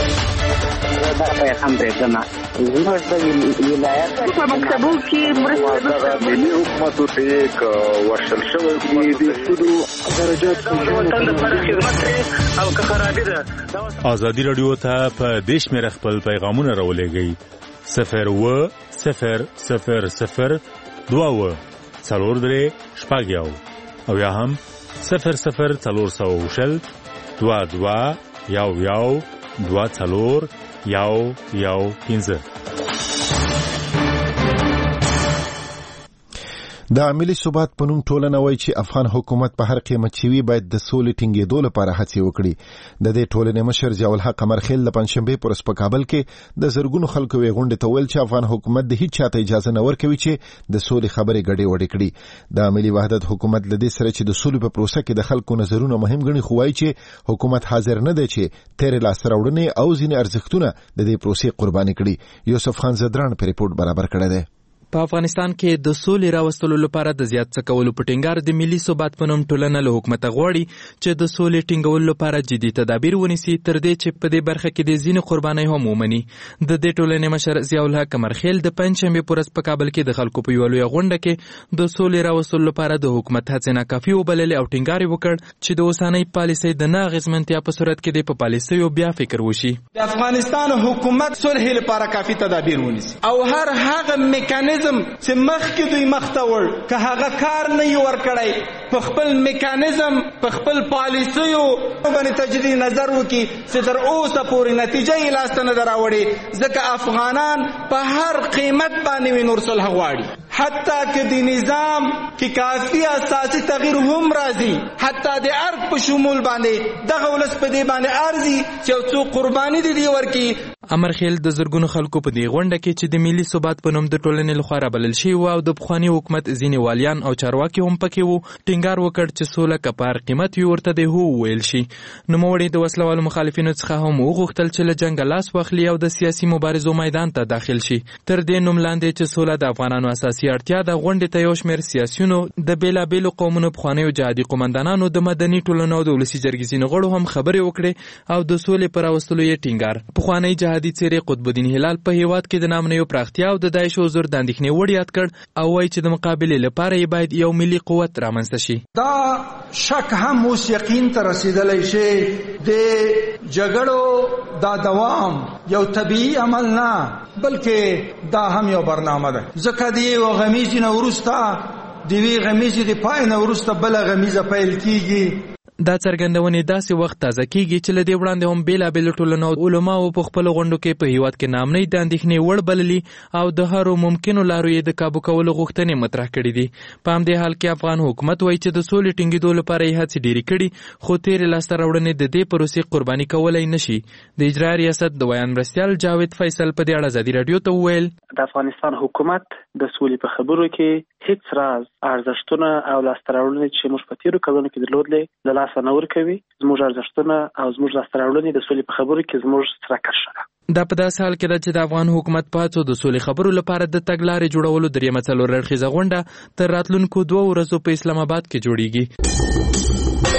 دا پیغام درځنه زموږ د ولایت په مکتبو کې مرسته د ملي حکومت ته ورشل شوی دی د سودو درجات وطن لپاره خدمت او که خرابې ده. ازادي رادیو ته په دیش مې خپل پیغامونه راولېږئ 01000 2 څلور درې شپږ یو او یا هم 00400 22 یو 2 څلور یو 15. د ملي ثبات په نوم ټولنه وایي چې افغان حکومت په هر قیمت شوی باید د سولې ټینګېدو لپاره هڅې وکړي. د دې ټولنې مشر ضیاء الحق قمرخیل د پنځشنبې په ورځ په کابل کې د زرګونو خلکو یې غونډې ته ویل چې افغان حکومت د هیڅ چاته اجازه نه ورکوي چې د سولې خبرې ګډې وډې کړي. د ملي وحدت حکومت له دې سره چې د سولې په پروسه کې د خلکو نظرونه مهم ګڼي، خو وایي چې حکومت حاضر نه دی چې تیرې لاسته راوړنې او ځینې ارزښتونه د دې پروسې قرباني کړي. یوسف خان زدران په ریپورت برابر کړی دی. په افغانستان کې د سولې راوستلو لپاره د زیات څه کولو په ټینګار د ملي ثبات په نوم ټولنه له حکومت غواړي چې د سولې ټینګولو لپاره جدي تدابیر ونیسي، تر دې چې په دې برخه کې د ځینو قربانۍ هم ومني. د دې ټولنې مشر ضیاء الحق قمرخیل د پنځشنبې په ورځ په کابل کې د خلکو په یوه لویه غونډه کې د سولې راوستلو لپاره د حکومت هڅې ناکافي وبللې او ټینګار وکړ چې د اوسنۍ پالیسۍ د نه اغېزمنتیا په صورت کې د په پالیسیو بیا فکر وشي. د افغانستان حکومت صلح لپاره کافي تدابیر ونیسي او هر هغه میکانیزم چې مخکې دوی مخته وړ که هغه کار نه یې ورکړی، په خپل میکانیزم په خپل پالیسیو باندې تجدید نظر وکړي چې تر اوسه پورې نتیجه یې لاسته نه ده راوړې، ځکه افغانان په هر قیمت باندې نور صلح غواړي. حتی که د نظام کې کافي اساسي تغییر هم راځي، حتی د ارګ په شمول باندې دغه ولس په دې باندې ارزي چې یو څو قرباني دي ورکړي. امرخیل د زرګونو خلکو په دې غونډه کې چې د ملي ثبات په نوم د ټولنې لخوا رابلل شوي و او د پخواني حکومت ځینې والیان او چارواکي هم پکې وو، ټینګار وکړ چې سوله که په هر قیمت وي ورته د هو وویل شي. نوموړي د وسلوالو مخالفینو څخه هم وغوښتل چې له جنګه لاس واخلي او د سیاسي مبارزو میدان ته داخل شي. تر دې نوم لاندې چې سوله د افغانانو اساسي اړتیا ده، غونډې ته یو شمېر سیاسیونو، د بېلابېلو قومونو پخوانیو جهادي قومندانانو، د مدني ټولنو او د ولسي جرګې ځینو غړو هم خبرې وکړې او د سولې په راوستلو یې ټینګار. پخوانی جهادي څېرې قطب الدین هلال په هېواد کې د نامنیو پراختیا او د داعش حضور د اندېښنې وړ یاد کړ او وایي چې د مقابلې لپاره یې باید یو ملي قوت رامنځته شي. دا شک هم اوس یقین ته رسیدلی شي د جګړو دا دوام یو طبیعي عمل نه، بلکې دا هم یو برنامه ده، ځکه د یو غمیزې نه وروسته د یوې غمیزې د پای نه وروسته بله غمیزه پیل کیږي. دا څرګندونې داسې وخت تازه کیږي چې له دې وړاندې هم بېلابېلو ټولنو او علماو په خپلو غونډو کې په هېواد کې نامنۍ د اندېښنې وړ بللي او د هرو ممکنو لارو یې د کابو کولو غوښتنې مطرح کړي دي. په همدې حال کې افغان حکومت وایي چې د سولې ټینګېدو لپاره یې هڅې ډېرې کړي، خو تېرې لاسته راوړنې د دې پروسې قرباني کولی نه شي. د اجرایه ریاست د ویان مرستیال جاوید فیصل په دې اړه ازادي راډیو ته وویل د افغانستان حکومت د سولې په خبرو کې هیڅ راز ارزښتونه او لاسته راوړنې چې موږ په تېرو کلونو کې درلودلې له لاسه نه ورکوي. زموږ ارزښتونه او زموږ لاسته راوړنې د سولې په خبرو کې زموږ سره کرښه ده. دا په داسې حال کې ده چې د افغان حکومت په هڅو د سولې خبرو لپاره د تګلارې جوړولو دریمه څلور اړخیزه غونډه تر راتلونکو 2 ورځو په اسلام آباد کې جوړیږي.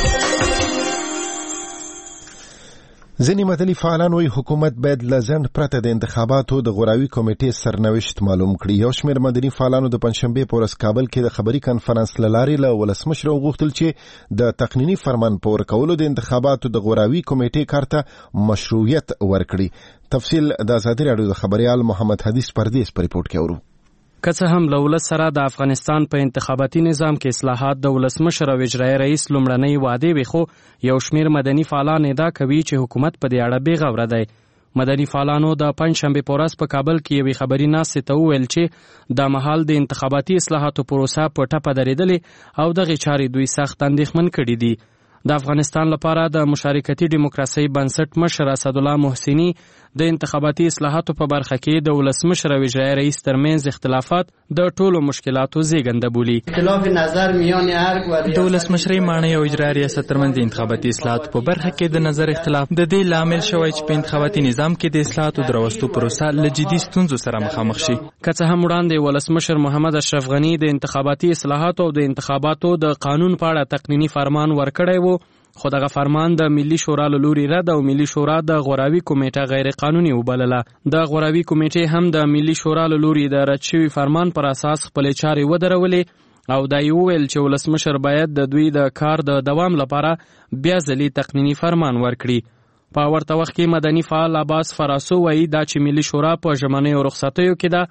ځینې مدني فعالان وایي حکومت باید له ځنډ پرته د انتخاباتو د غوراوي کمیټې سرنوشت معلوم کړي. یو شمېر مدني فعالانو د پنځشنبې په ورځ کابل کې د خبري کنفرانس له لارې له ولسمشر وغوښتل چې د تقنیني فرمان په ورکولو د انتخاباتو د غوراوي کمیټې کار ته مشروعیت ورکړي. تفصیل د ازادي راډیو د خبريال محمد حدیث پردیس په ریپورت کې اورو. که څه هم له ولس سره د افغانستان په انتخاباتي نظام کې اصلاحات د ولسمشر او اجرایي رئیس لومړنۍ وعدې وي، خو یو شمېر مدني فعالان ادعا کوي چې حکومت په دې اړه بې غوره دی. مدني فعالانو د پنځشنبې په ورځ په کابل کې یوې خبري ناستې ته وویل چې دا مهال د انتخاباتي اصلاحاتو پروسه په ټپه درېدلې او دغې چارې دوی سخت اندېښمن کړي دي. د افغانستان لپاره د مشارکتي دیموکراسۍ بنسټ مشر اسدالله محسني د انتخاباتي اصلاحاتو په برخه کې د ولسمشر او اجرایي رئیس ترمنځ اختلافات د ټولو مشکلاتو زیږنده بولي. اختلاف نظر میان ارګ و د ولسمشرۍ ماڼۍ او اجرایي ریاست ترمنځ د انتخاباتي اصلاحاتو په برخه کې د نظر اختلاف د دې لامل شوی چې په انتخاباتي نظام کې د اصلاحاتو دروستو پروسه له جدي ستونزو سره مخامخ شي. که څه هم وړاندې ولسمشر محمد اشرف غني د انتخاباتي اصلاحاتو او د انتخاباتو د قانون په اړه تقنینی فرمان ورکړی وو، خو دغه فرمان د ملي شورا له لوري رد او ملي شورا د غوراوي کمیټه غیر قانوني وبلله. د غوراوي کمیټې هم د ملي شورا له لوري د رد شوي فرمان پر اساس خپل چارې ودرولې او دا یې وویل چې ولسمشر باید د دوی د کار د دوام لپاره بیا ځلې تقنینی فرمان ورکړي. په ورته وخت کې مدني فعال عباس فراسو وایي دا چې ملي شورا په ژمنیو رخصتیو کې ده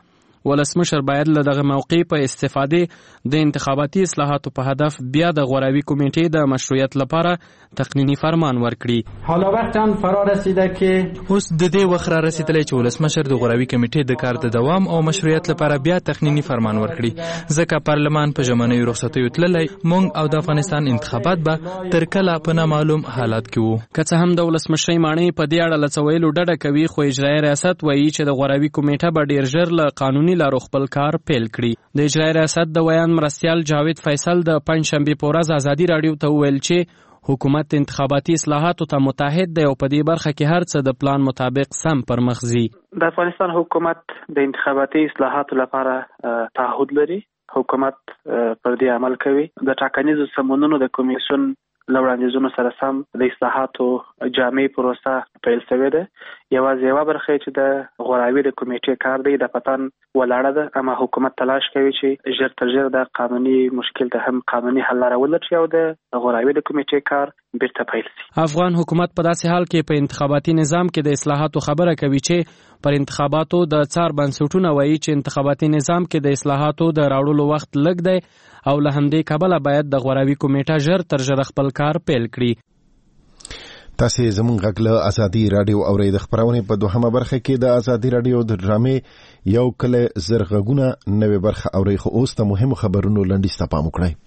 ولسمشر باید له دغه موقع په استفادې د انتخاباتي اصلاحاتو په هدف بیا د غوراوي کمیټې د مشروعیت لپاره تقنینی فرمان ورکړي. حالا وقت آن فرا رسیده که اوس د دې وخت را رسیدلی چې ولسمشر د غوراوي کمیټې د کار د دوام او مشروعیت لپاره بیا تقنینی فرمان ورکړي، ځکه پارلمان په ژمنیو رخصتیو تللی، موږ او د افغانستان انتخابات به تر کله په نامعلوم حالات کې وو. که څه هم د ولسمشرۍ ماڼۍ په دې اړه له څه ویلو ډډه کوي، خو اجرایي ریاست وایي چې د غوراوي کمیټه به ډیر ژر له قانوني لارو خپل کار پیل کړي. د اجرایي ریاست د ویان مرستیال جاوید فیصل د پنجشنبې په ورځ ازادي راډیو ته وویل چې حکومت انتخاباتي اصلاحاتو ته متحد دی او په دې برخه کې هر څه د پلان مطابق سم پر مخ ځي. د افغانستان حکومت د انتخاباتي اصلاحاتو لپاره تعهد لري. حکومت پر دې عمل کوي. د ټاکنیزو سمونونو د کمیسیون له وړاندیزونو سره سم د اصلاحاتو جامع پروسه پیل شوې ده. یوازې یوه برخه چې د غوراوي د کمیټې کار دی د پتن ولاړه ده، اما حکومت تلاش کوي چې ژر تر ژره د قانوني مشکل ته هم قانوني حل لاره ولټوي او د غوراوي د کمیټې کار بیرته پیل شي. افغان حکومت په داسې حال کې په انتخاباتي نظام کې د اصلاحاتو خبره کوي چې پر انتخاباتو د څار بنسټونه وایي چې انتخاباتي نظام کې د اصلاحاتو د راوړلو وخت لږ دی او له همدې کبله باید د غوراوي کمیټه ژر تر ژره خپل کار پیل کړي. تاسو زموږ غږ له ازادي رادیو اورئ. د خبرونې په دوهمه برخه کې د ازادي رادیو د ډرامې یو کله زرغونه نوې برخه اورئ. خو اوس د مهمو خبرونو لنډیز ته پام وکړئ.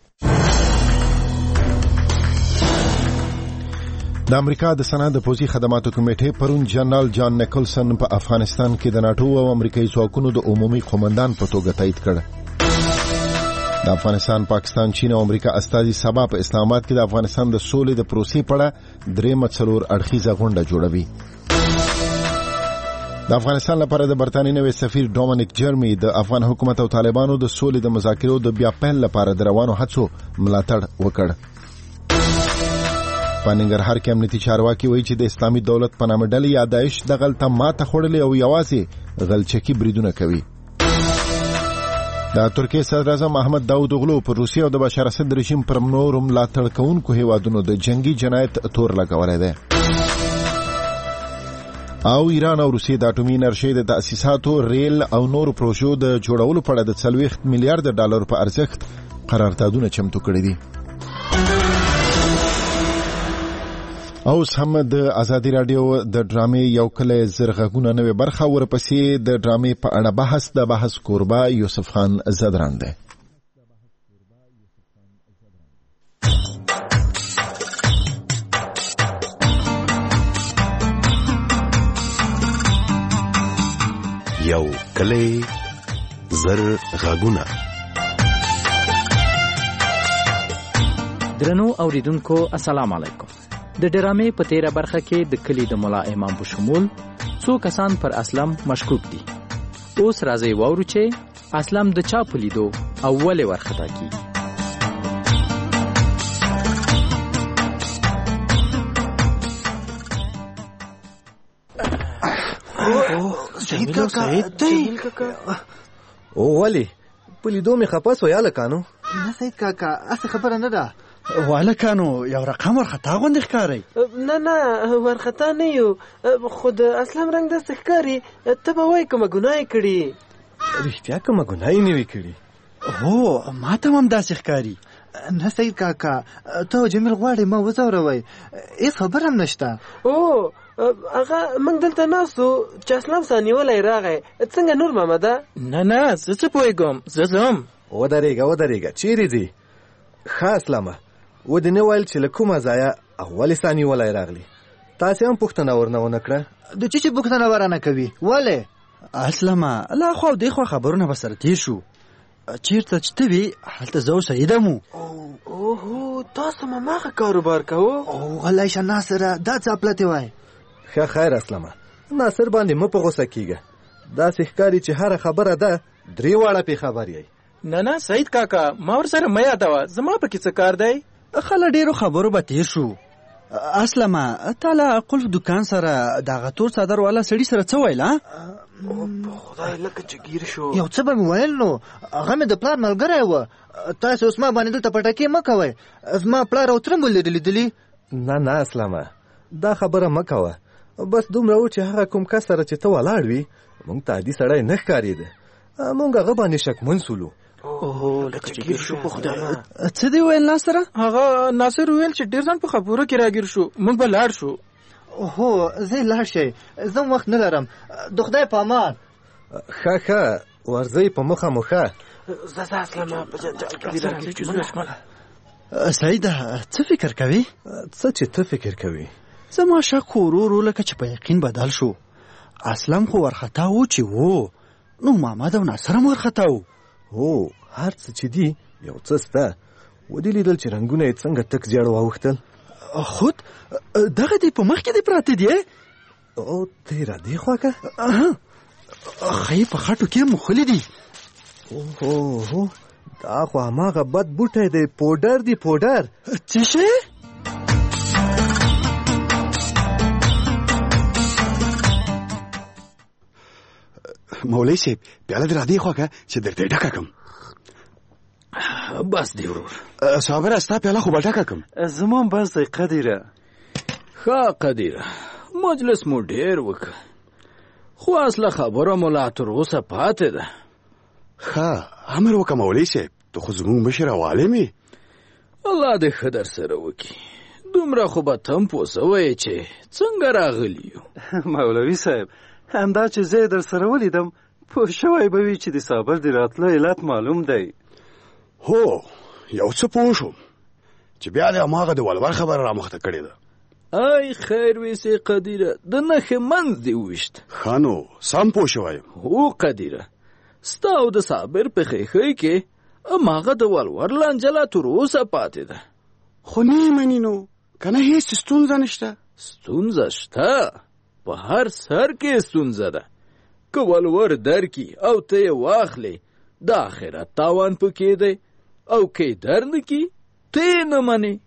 د امریکا د سنا د پوځي خدماتو کمیټې پرون جنرال جان نیکلسن په افغانستان کې د ناتو او امریکایي ځواکونو د عمومي قومندان په توګه تایید کړ. د افغانستان، پاکستان، چین او امریکا استازي سبا په اسلام آباد کې د افغانستان د سولې د پروسې په اړه درېمه څلور اړخیزه غونډه جوړوي. د افغانستان لپاره د برتانیې نوی سفیر ډومینیک جرمی د افغان حکومت او طالبانو د سولې د مذاکرو د بیا پیل لپاره د روانو هڅو ملاتړ وکړ. په ننګرهار کې امنیتي چارواکي وایي چې د اسلامي دولت په نامه ډلې یا داعش دغلته ماته خوړلې او یوازې غلچکي بریدونه کوي. د ترکیې صدر اعظم احمد داود اوغلو پر روسیې او د بشار اسد رژیم پر نورو ملاتړ کوونکو هیوادونو د جنگي جنایت تور لګولی دی. او ایران او روسیې د اټومي انرژۍ د تأسیساتو، ریل او نورو پروژو د جوړولو په اړه د 40 میلیارډ ډالر په ارزښت قراردادونه چمتو کړي دي. اوس هم د ازادي رادیو د ډرامې یو کله زرغونه نوې برخه ورپسې د ډرامې په اړه بحث د بحث کوربه یوسف خان زدران دی. یو کله زرغونه. درنو اوریدونکو السلام علیکم. د ډرامې په تیره برخه کې د کلی د مولا امام په شمول څو کسان پر اسلم مشکوک دي. اوس راځي واورو چې اسلم د چا په لیدو اول ورخطا کی. سعید کاکا او ولی په لیدو می خپاس ویاله کانو. نه سعید کاکا اصل خبره نه ده. والکانو یو رقم ورخطا غوندې ښکاري. نه ورخطا نه یو، خود اسلام رنگ دست ښکاري. ته به وایې کومه ګناه کړي. رښتیا کومه ګناه نه وي کړي. هو ما ته هم داسې ښکاري. نه سعید کاکا ته جمیل غواړې ما وځوروئ، هېڅ خبر هم نشته. او هغه موږ دلته ناستو چې اسلام سانیولی راغی. څنګه نور محمده؟ نه زه څه پوهېږم، زه ځم. ودرېږه چیرې ځې؟ ښه اسلامه و دې نه ویل چې له کومه ځایه ولې سانیولی راغلی؟ تاسې هم پوښتنه ورنه ونه کړه؟ د چې پوښتنه ورنه کوي ولې؟ اسلامه لا خوا او دې خوا خبرونه به سره تېر شو. چیرته چې ته وي هلته زه او سعید هم وو. اوهو تاسو هم هماغه کاروبار کوو؟ او غلی شه ناصره دا څه اپلتې وایي. ښه خیر اسلامه ناصر باندې مه په غوسه کېږه. داسې ښکاري چې هره خبره ده 3 واړه پې خبر یې. نه سعید کاکا ما ورسره مه یادوه، زما پکې څه کار دی؟ خله ډېرو خبرو به تېر شو. اسلامه تا له قلف دکان سره دغه تور څادر والا سړي سره څه ویل؟ په خدای لکه چې ګیر شو. یو څه به مې ویل نو هغه مې د پلار ملګری و. تاسو اوس ما باندې دلته پټکې مه کوئ. زما پلار او تره مو لیدلي. نه اسلامه دا خبره مه کوه. بس دومره و چې هغه کوم کس سره چې ته ولاړ وي موږ ته عادي سړی نه ښکارېده. مونږ هغه باندې شکمن سولو. اوه لکه چې ګیر شو په خدای. څه دی ویل ناصر؟ هغه ناصر ویل چې ډیر ځان په خبرو کې راګیر شو، موږ به لاړ شو. اوه زه لاړ شي، زه وخت نه لرم. د خدای په امان. ښه ورځي په مخه مخه. زه اسلام په جنجال کې راګیر شو. سعید څه فکر کوي؟ څه چې ته فکر کوي؟ زما شک ورو لکه چې په یقین بدل شو. اسلام خو ورختا و چې وو، نو محمد او ناصر هم ورختا و. هو هر څه چې دی یو څه سته. ودې لیدل چې رنګونه یې څنګه تک زیړ واوښتل؟ خود دغه دی په مخ کې دی پراته دی. او تیرا دی خواکه خی په خټو کې مخلي دی. اوه دا خو هماغه بد بوټی دی، پوډر دی پوډر. څه شی؟ مولوی صاحب پیاله در راځي خواکه چې درته ډکه کم. بس دی ورور صابره ستا پیاله خو به ډکه کم. زما بس دی قدیره. ښه قدیره مجلس مو ډیر وکړ، خو اصله خبره مو لا تر اوسه پاتې ده. ښه امر وکړه مولوی صاحب، ته خو زموږ مشر او عالم یې. الله دې ښه در سره وکړي. دومره خو به ته هم پوه سوی چې څنګه راغلي یو. مولوي صاحب همدا چې زه در سره ولیدم پوه شوی به وي چې د صابر د راتلو علت معلوم دی. هو یو څه پوه شوم چې بیا د هماغه د ولور خبره رامخته کړې ده. ای خیر ویسې قدیره د نښې منځ دې وویشت. ښه نو سم پوه شوی یم. هو قدیره ستا او د صابر په ښیښۍ کې هماغه د ولور لانجه لا تر اوسه پاتې ده. خو نه یې مني نو که نه هېڅ ستونزه نشته. ستونزه شته، په هر سر کې ستونزه ده. که ولور درکي او ته یې واخلې د آخرت تاوان پکې دی، او که یې در نه کي ته یې نه منې.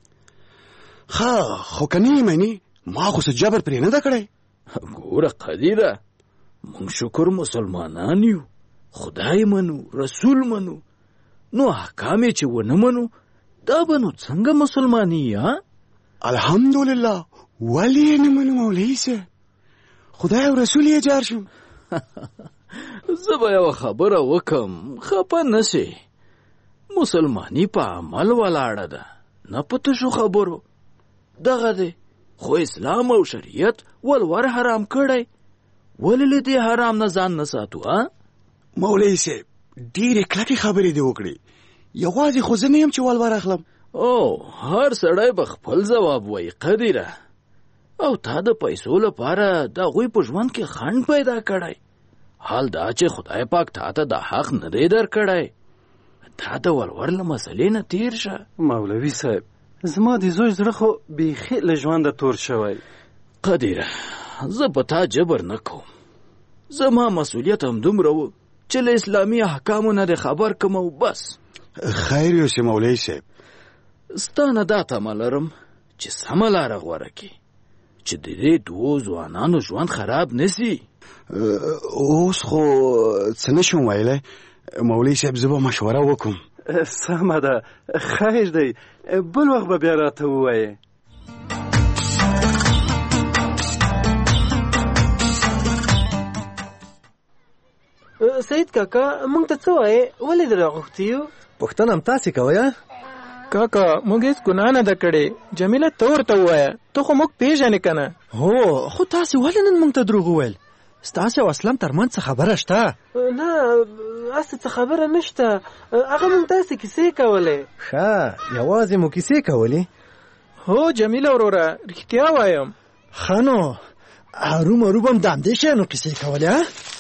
ښه خو که نه یې مني ما خو څه جبر پرې نه ده کړی. ګوره قدیره موږ شکر مسلمانان یو، خدای منو، رسول منو، نو احکام یې چې ونه منو دا به نو څنګه مسلمانی یا؟ الحمدلله ولې یې نه منو مولوي صاحب، خدای او رسول یې جار شم. زه به یوه خبره وکم خفه نشې. مسلمانی په عمل ولاړه ده نه په تشو خبرو. دغه دی خو اسلام او شریعت ولور حرام کړی، ولې له دې حرام نه ځان نه ساتو؟ مولوي صاحب ډېرې کلکې خبرې دې وکړې، یوازې خو زه نه یم چې ولور اخلم. او هر سړی به خپل ځواب وایي قدیره. او تا د پیسو لپاره د هغوی په ژوند کې خنډ پیدا کړی. حال دا چې خدای پاک تا ته د حق نه دی درکړی. تا د ولور له مسلې نه تیر شه. مولوي صاحب زما د زوی زړه خو بیخي له ژونده تور شوی. قدیره زه په تا جبر نه کوم، زما مسؤلیت هم دومره و چې له اسلامي احکامو نه د خبر کم او بس. خیر یوسې مولوي صاحب، ستا نه دا تمه لرم چې سمه لاره غوره کړي چې د دې دوو ځوانانو ژوند خراب نسی. اوس خو څه نشم ویلی مولوي صاحب، زه به مشوره وکړم. سمه ده خیر دی، بل وخت به بیا راته ووایې. سعید کاکا مونږ ته څه وایې؟ ولې در راغوښتي یو؟ پوښتنه هم تاسې کوئ؟ کاکا موږ هیڅ ګناه نه ده کړې. جمیله ته ورته ووایه، ته خو موږ پیژنې که نه؟ هو خو تاسې ولې نن موږ ته دروغ وویل؟ ستاسې او اسلام ترمنځ څه خبره شته؟ نه هسې څه خبره نشته، هغه موږ تاسې کیسې کولې. ښه یوازې مو کیسې کولې؟ هو جمیله وروره رښتیا وایم. ښه نو هرومرو به هم د همدې شیانو کیسې کولې؟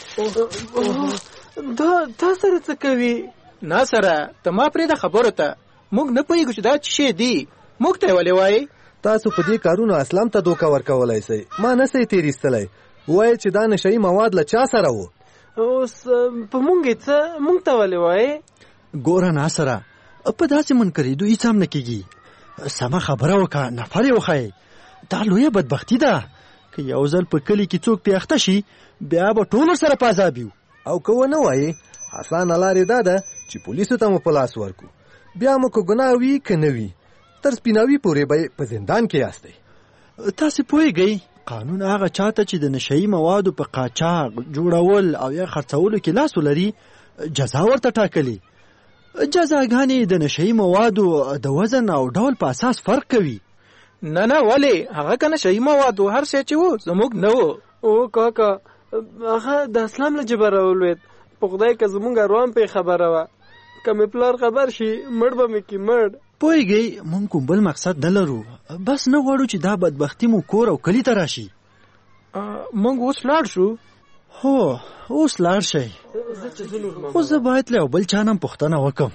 دا تا سره څه کوي؟ ناصره ته ما پرېږده خبرو ته، موږ نه پوهېږو چې دا څه شی دي، موږ ته یې ولې وایې؟ تاسو په دې کارونو اسلام ته دوکه ورکولی سئ، ما نه سئ تېرېستلی. وایي چې دا نشهیي مواد له چا سره وو؟ اوس په موږ یې څه، موږ ته ولې وایې؟ ګوره ناصره په داسې منکرېدو هېڅ هم نه کېږي. سمه خبره وکړه، نفر یې وښایې. دا لویه بدبختي ده، که یو ځل په کلي کې څوک پې اخته شي بیا به ټول ورسره په عذاب یو. او که ونه وایې اسانه لارې دا ده چې پولیسو ته مو په لاس ورکو، بیا مو که ګناه وي که نه وي تر سپیناوي پورې به په زندان کې یاستئ. تاسې پوهېږئ قانون هغه چاته چې د نشهیي موادو په قاچاق جوړول او یا خرڅولو کې لاس ولري جزا ورته ټاکلي. جزاګانې د نشهیي موادو د وزن او ډول په اساس فرق کوي. نه ولې هغه که نشهیي موادو هر شی چې و زموږ نه و. او کاکا هغه د اسلام له جبه راولوید. په خدای که زموږ اروان پې خبره وه، که مې پلار خبر شي مړ به مې کی مړ. پوهېږئ موږ کوم بل مقصد نه لرو، بس نه غواړو چې دا بدبختي مو کور او کلي ته راشي. موږ اوس لاړ شو؟ هو اوس لاړ شئ، خو زه باید له یو بل چا نه پوښتنه وکړم.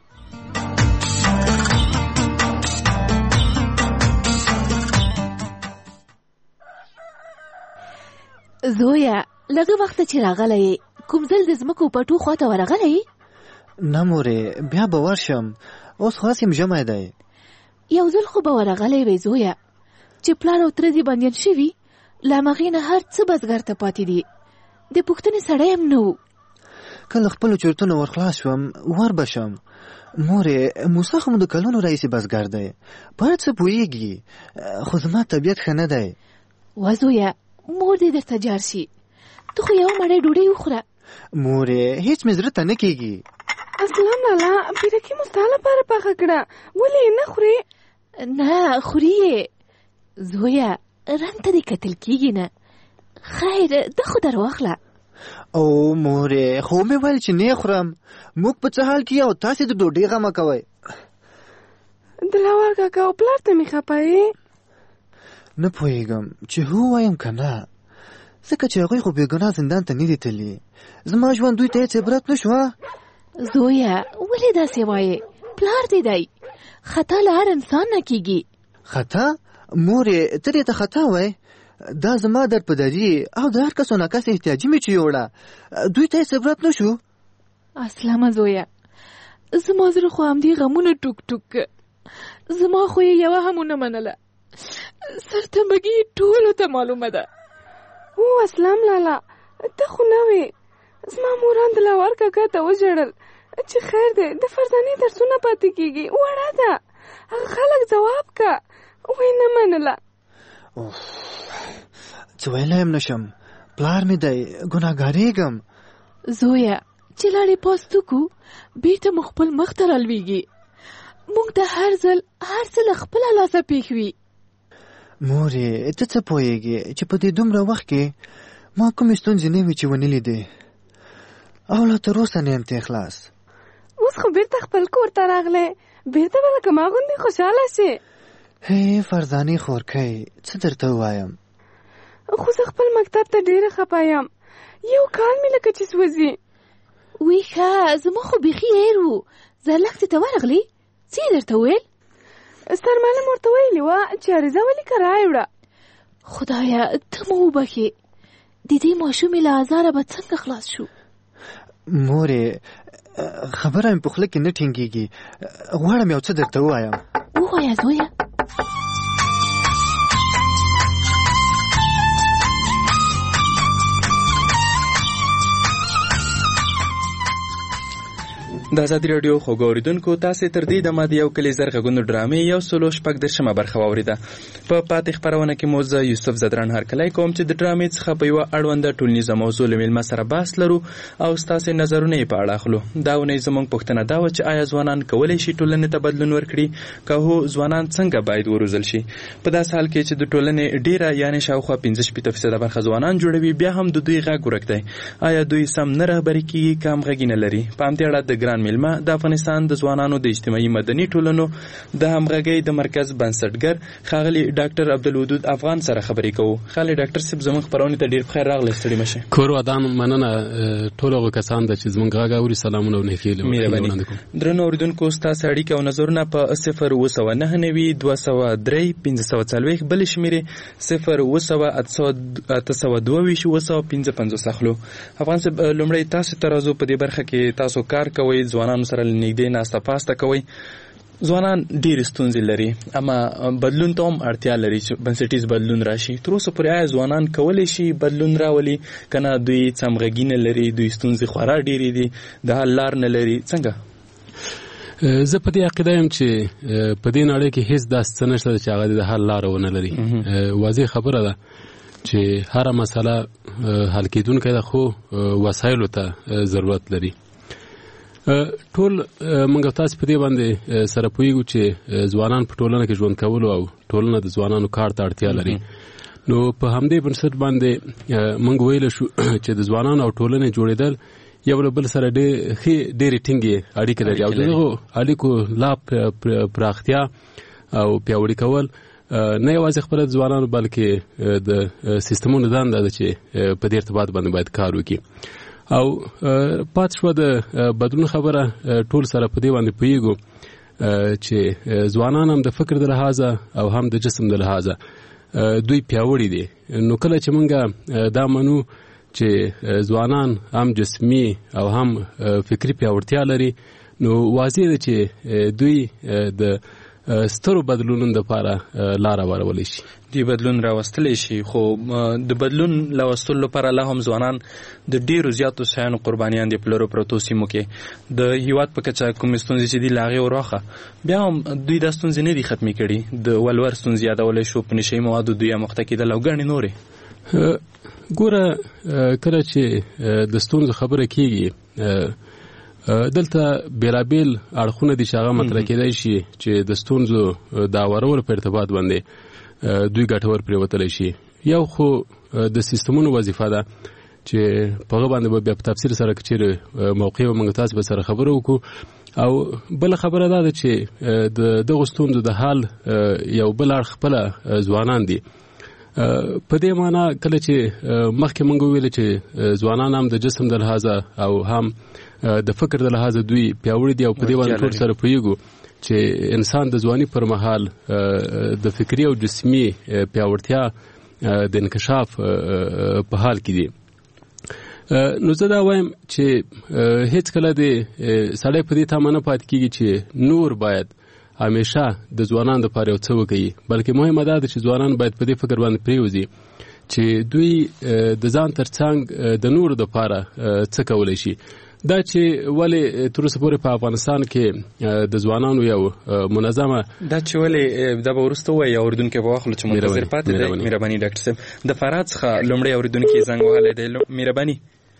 زویا لږه وخته چې راغلی کوم ځل د ځمکو پټو خواته ورغلی؟ نه مورې بیا به ورشم، اوس خاص یم ژمی دی. یو ځل خو به ورغلی وی زویا چې پلار او تره دې بندیان شوي، له همغې نه هر څه بزګر ته پاتې دي، د پوښتنې سړی هم نه و. کله خپلو چورتونو ورخلاص شوم ور به شم. مورې موسی خو مو د کلونو راهیسې بزګر دی، په هر څه پوهېږي، خو زما طبیعت ښه نه دی. وا زویا مور دې درته جار شي، ته خو یوه مړۍ ډوډۍ وخوره. مورې هیڅ مې زړه ته نه کېږي. اسلام لالا پیرکي مو ستا لپاره پخه کړه، ولې یې نه خورې؟ نه خوري یې زویا، رنګ ته دې کتل کېږي نه. خیر ته خو در واخله. او مورې خو مې ویل چې نه خورم، موږ په څه حال کې یو، تاسې د ډوډۍ غمه کوئ. دلاور کاکا او پلار ته مې خپایې؟ نه پوهېږم چې هو وایم که نه، ځکه چې هغوی خو بېګناه زندان ته نه دي تللي، زما ژوند دوی ته هېڅ عبرت نه شوه. زویا ولې داسې وایې؟ پلار دې دی، خطا له هر انسان نه کېږي. خطا؟ مورې ته دې ته خطا وایې؟ دا زما درپدري او د هر کس و ناکس احتیاجي مې چې یوړه، دوی ته هېڅ عبرت نه شو. اسلامه زویا زما زړه خو همدې غمونه ټوک ټوک، زما خو یې یوه هم ونه منله، سرتمبګي ټولو ته معلومه ده. او اسلام لالا ته خو نه وې، زما موران دلاور کاکا ته وژړل چې خیر دی د فرزانې درسونه پاتې کېږي، وړه ده. هغه خلک ځواب که وایي نه منله. څه ویلی هم نشم، پلار مې دی، ګناهګارېږم. زویا چې لاړې پاستوکو بېرته مو خپل مخ ته رالویږي، موږ ته هر ځل هر څه له خپله لاسه پېښ وي. مورې ته څه پوهېږې چې په دې دومره وخت کې ما کومې ستونزې نه وي چې ونه لیدې، او لا تر اوسه نه یم ترې خلاص. اوس خو بېرته خپل کور ته راغلی، بېرته به لکه ما غوندې خوشحاله شې. هی فرزانې خورکۍ څه درته ووایم؟ خو زه خپل مکتب ته ډېره خفه یم، یو کال مې لکه چې سوځي. وی ښه زما خو بیخي هېر و، زرلښتې ته ورغلې؟ څه یې درته وویل؟ سرمعلم ورته ویلې وه چې عریضه ولیکه رایې وړه. خدایه ته مو وبښې، د دې ماشومې له ازاره به څنګه خلاص شو؟ مورې خبره مې په خوله کې نه ټینګېږي، غواړم یو څه درته ووایم. ووایه زویه. د ازادي راډیو خوږ اورېدونکو تاسې تر دې دمه د یو کلي زر غږونو ډرامې 116 برخه واورېده. په پاتې خپرونه کې مو زه یوسف زدران هرکلی کوم چې د ډرامې څخه په یوه اړونده ټولنیزه موضوع له میلمه سره بحث لرو او ستاسې نظرونه یې په اړه اخلو. دا اونۍ زموږ پوښتنه دا وه چې آیا ځوانان کولی شي ټولنې ته بدلون ورکړي؟ که هو ځوانان څنګه باید وروزل شي؟ په داسې حال کې چې د ټولنې ډېره یعنې شاوخوا 15% برخه ځوانان جوړوي، بیا هم د دوی غږ ورک دی. آیا دوی سم نه رهبري کېږي که همغږي نه لري؟ په همدې اړه د ګران میلمه د افغانستان د ځوانانو د اجتماعي مدني ټولنو د همغږۍ د مرکز بنسټګر ښاغلي ډاکټر عبدالودود افغان سره خبرې کوو. ښاغلی ډاکټر صاحب زموږ خپرونې ته ډېر پخیر راغلی، ستړي مه شئ. کور ودان مننه ټولو هغو کسان ده چې زموږ غږ اوري، سلامونه او نیکۍ مهرباني. درنو اورېدونکو ستاسې اړیکې او نظرونه په 0299203 540 بلې شمېرې 0208225 اخلو. افغان صاحب لومړی تاسو ته راځو، په دې برخه کې تاسو کار کوئ، ځوانانو سره له نږدې ناسته پاسته کوئ. ځوانان ډېرې ستونزې لري، اما بدلون ته هم اړتیا لري چې بنسټیز بدلون راشي. تر اوسه پورې آیا ځوانان کولی شي بدلون راولي که نه دوی همغږي نه لري، دوی ستونزې خورا ډېرې دي، د حل لار نه لري؟ څنګه؟ زه په دې عقیده یم چې په دې نړۍ کې هېڅ داسې څه نشته چې هغه د حل لاره ونه لري. واضح خبره ده چې هره مسله حل کېدونکی ده، خو وسایلو ته ضرورت لري. ټول موږ تاسو په دې باندې سره پوهیږو چې ځوانان په ټولنه کې ژوند کولو او ټولنه د ځوانانو کار ته اړتیا لري. نو په همدې بنسټ باندې موږ ویل شو چې د ځوانانو او ټولنې جوړېدل یو له بل سره ډېرې ټینګې اړیکې لري او دغه اړیکو لا پراختیا او پیاوړي کول نه یوازې خپل ځوانانو بلکې د سیستمونو دنده ده چې په دې ارتباط باندې باید کار وکړي. او پات شو د بدلون خبره ټول سره په دې باندې پوهیږو چې ځوانان هم د فکر د لحاظه او هم د جسم د لحاظه دوی پیاوړي دي. نو کله چې موږ دا منو چې ځوانان هم جسمي او هم فکری پیاوړتیا لري نو واضح ده چې دوی د سترو بدلونونو لپاره لاره ورولی شي. دی بدلون راوستلی شي خو د بدلون راوستلو لپاره لا هم ځوانان د ډیرو زیاتو سیانو قربانیان دي په لرو پرتو سیمو کې. د هیواد په کچه کومې ستونزې چې دي له هغې وراخه بیا هم دوی دا ستونزې نه دي ختمې کړي. د ولور ستونزې یادولی شو، په نشهیي موادو دوی مخته کېدل او ګڼې نورې. ګوره کله چې د ستونزو خبره کېږي دلته بیلابیل اړخونه دي چې هغه مطرح کېدای شي چې د ستونزو د اورولو په ارتباط باندې دوی ګټور پرېوتلی شي. یو خو د سیستمونو وظیفه ده چې په هغه باندې به بیا په تفصیل سره که چیرې موقع به موږ تاسو به سره خبره وکړو. او بله خبره دا ده چې د دغو ستونزو د حل یو بل اړخ خپله ځوانان دي. په دې معنا کله چې مخکې موږ وویل چې ځوانان هم د جسم د لحاظه او هم د فکر د لحاظه دوی پیاوړي دي او په دې باندې ټول سره پوهیږو چې انسان د ځواني پر مهال د فکري او جسمي پیاوړتیا د انکشاف په حال کې دي. نو زه دا وایم چې هیڅ کله د سړی په دې تمه نه پاتې کېږي چې نور باید همیشه د ځوانانو دپاره یو څه وکوي، بلکې مهمه دا ده چې ځوانان باید په دې فکر باندې پرېوځي چې دوی د ځان تر څنګ د نورو دپاره څه کولی شي. دا چې ولې تر اوسه پورې په افغانستان کې د ځوانانو یو منظمه دا چې ولې دا به وروسته ووایي اورېدونکی به واخلو چې منتظر پاتې دی. مهرباني ډاکټر صاحب د فراد څخه لومړی اورېدونکي زنګ وهلی دی. مهرباني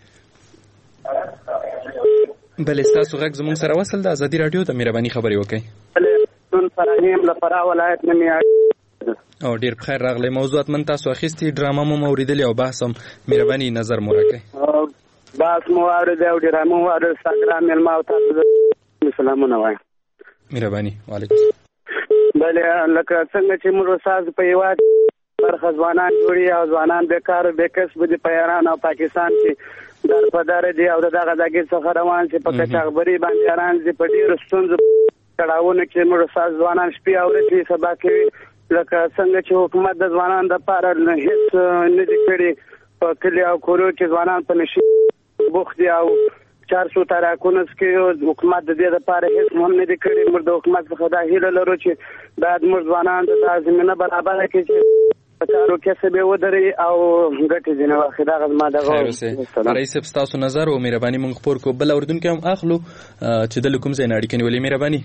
بلې ستاسو غږ زموږ سره وصل ده ازادي راډیو ته. مهرباني خبرې وکړئ. فراهیم له فراه ولایت نه او ډېر بخیر راغلی. موضوعات من تاسو اخیستي، ډرامه مو اورېدلې او بحث هم. مهرباني نظر مو راکړئ. بحث مو واورېدی او ډرامه مو واورېده. ساګرام مېلمه او تاسو سلامونه وایم. مهرباني. وعلیکم السلام. بلې لکه څنګه چې موږ استاد په هېواد برخه ځوانان جوړي او ځوانان بېکار بېکسب دي په ایران او پاکستان کې در په دره دي او د دغه دګې څخه روان چې په کچاغبري باندې ایران دي په ډېرو ستونزو کړاوونه کې موږ استاد ځوانان شپې او ورځې سبا کوي. لکه څنګه چې حکومت د ځوانانو دپاره هېڅ نه دي کړي. په کلي او کورو کې ځوانان په نشي بوخت دي او 400 تراکونه کې حکومت د دې لپاره هیڅ هم نه دي کړي. موږ د حکومت څخه دا هیله لرو چې باید موږ ځوانان ته دا زمینه برابره کړي چې په کارو کې څه به ودري او ګټې ځینې واخلي. دغه زما دغه رئیس صاحب ستاسو نظر او مهرباني موږ خپور کو. بل اورېدونکی هم اخلو چې د کوم ځای نه اړیکه نیولې. مهرباني.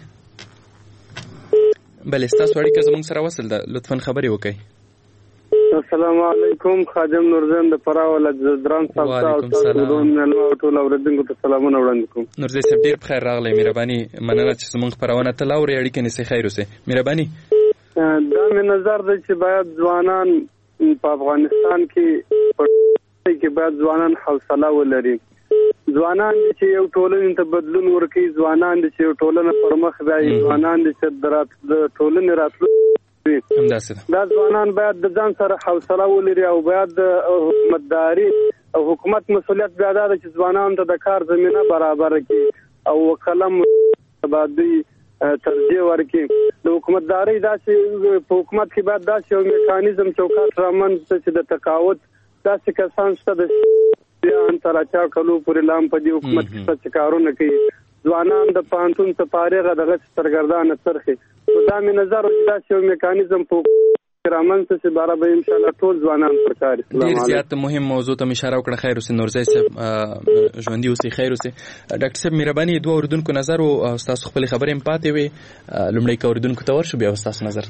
بلې ستاسو اړیکه زموږ سره وصل ده، لطفا خبرې وکړئ. السلام علیکم. خادم نورزن د فراه ولایت زدران صاحب او تاسو د ټول اوریدونکو ته سلامونه وړاندې کوم. نورزی صاحب ډیر بخیر راغلی. مهرباني مننه چې زموږ خبرونه ته لاوري اړیکې نسی خیر اوسه. مهرباني. دا مې نظر دی چې باید ځوانان په افغانستان کې باید ځوانان حوصله ولري. ځوانان چې یو ټولنې ته بدلون ورکړي، ځوانان چې یو ټولنه پر مخ بیایي، ځوانان چې د ټولنې راتلونکي دا ځوانان باید د ځان سره حوصله ولري او باید د حکومتداري او حکومت مسؤلیت بیا دا ده چې ځوانانو ته د کار زمینه برابره کړي او قلم باندې ترجیح ورکړي. د حکومتداري داسې په حکومت کې باید داسې یو میکانیزم چوکاټ رامنځته چې د تقاعد داسې کسان شته د انتراچا کلو پورې لام په دې حکومت کې څه کارونه کوي. ځوانان د پانتون ته فارغه دغه سرګردانه ترخي. دا مې نظر چې داسې یو میکانیزم په رامنځته چې باره به انشاءالله ټول ځوانان پر کار. ډېر زیات مهم موضوع ته اشاره وکړه. خیر اوسې نورزی صاحب ژوندي اوسئ. خیر اوسئ. ډاکټر صاحب مهرباني دوه اوریدونکو نظر او ستاسو خپلې خبرې هم پاتې وې. لومړی که اوریدونکو ته ورشو بیا ستاسو نظر.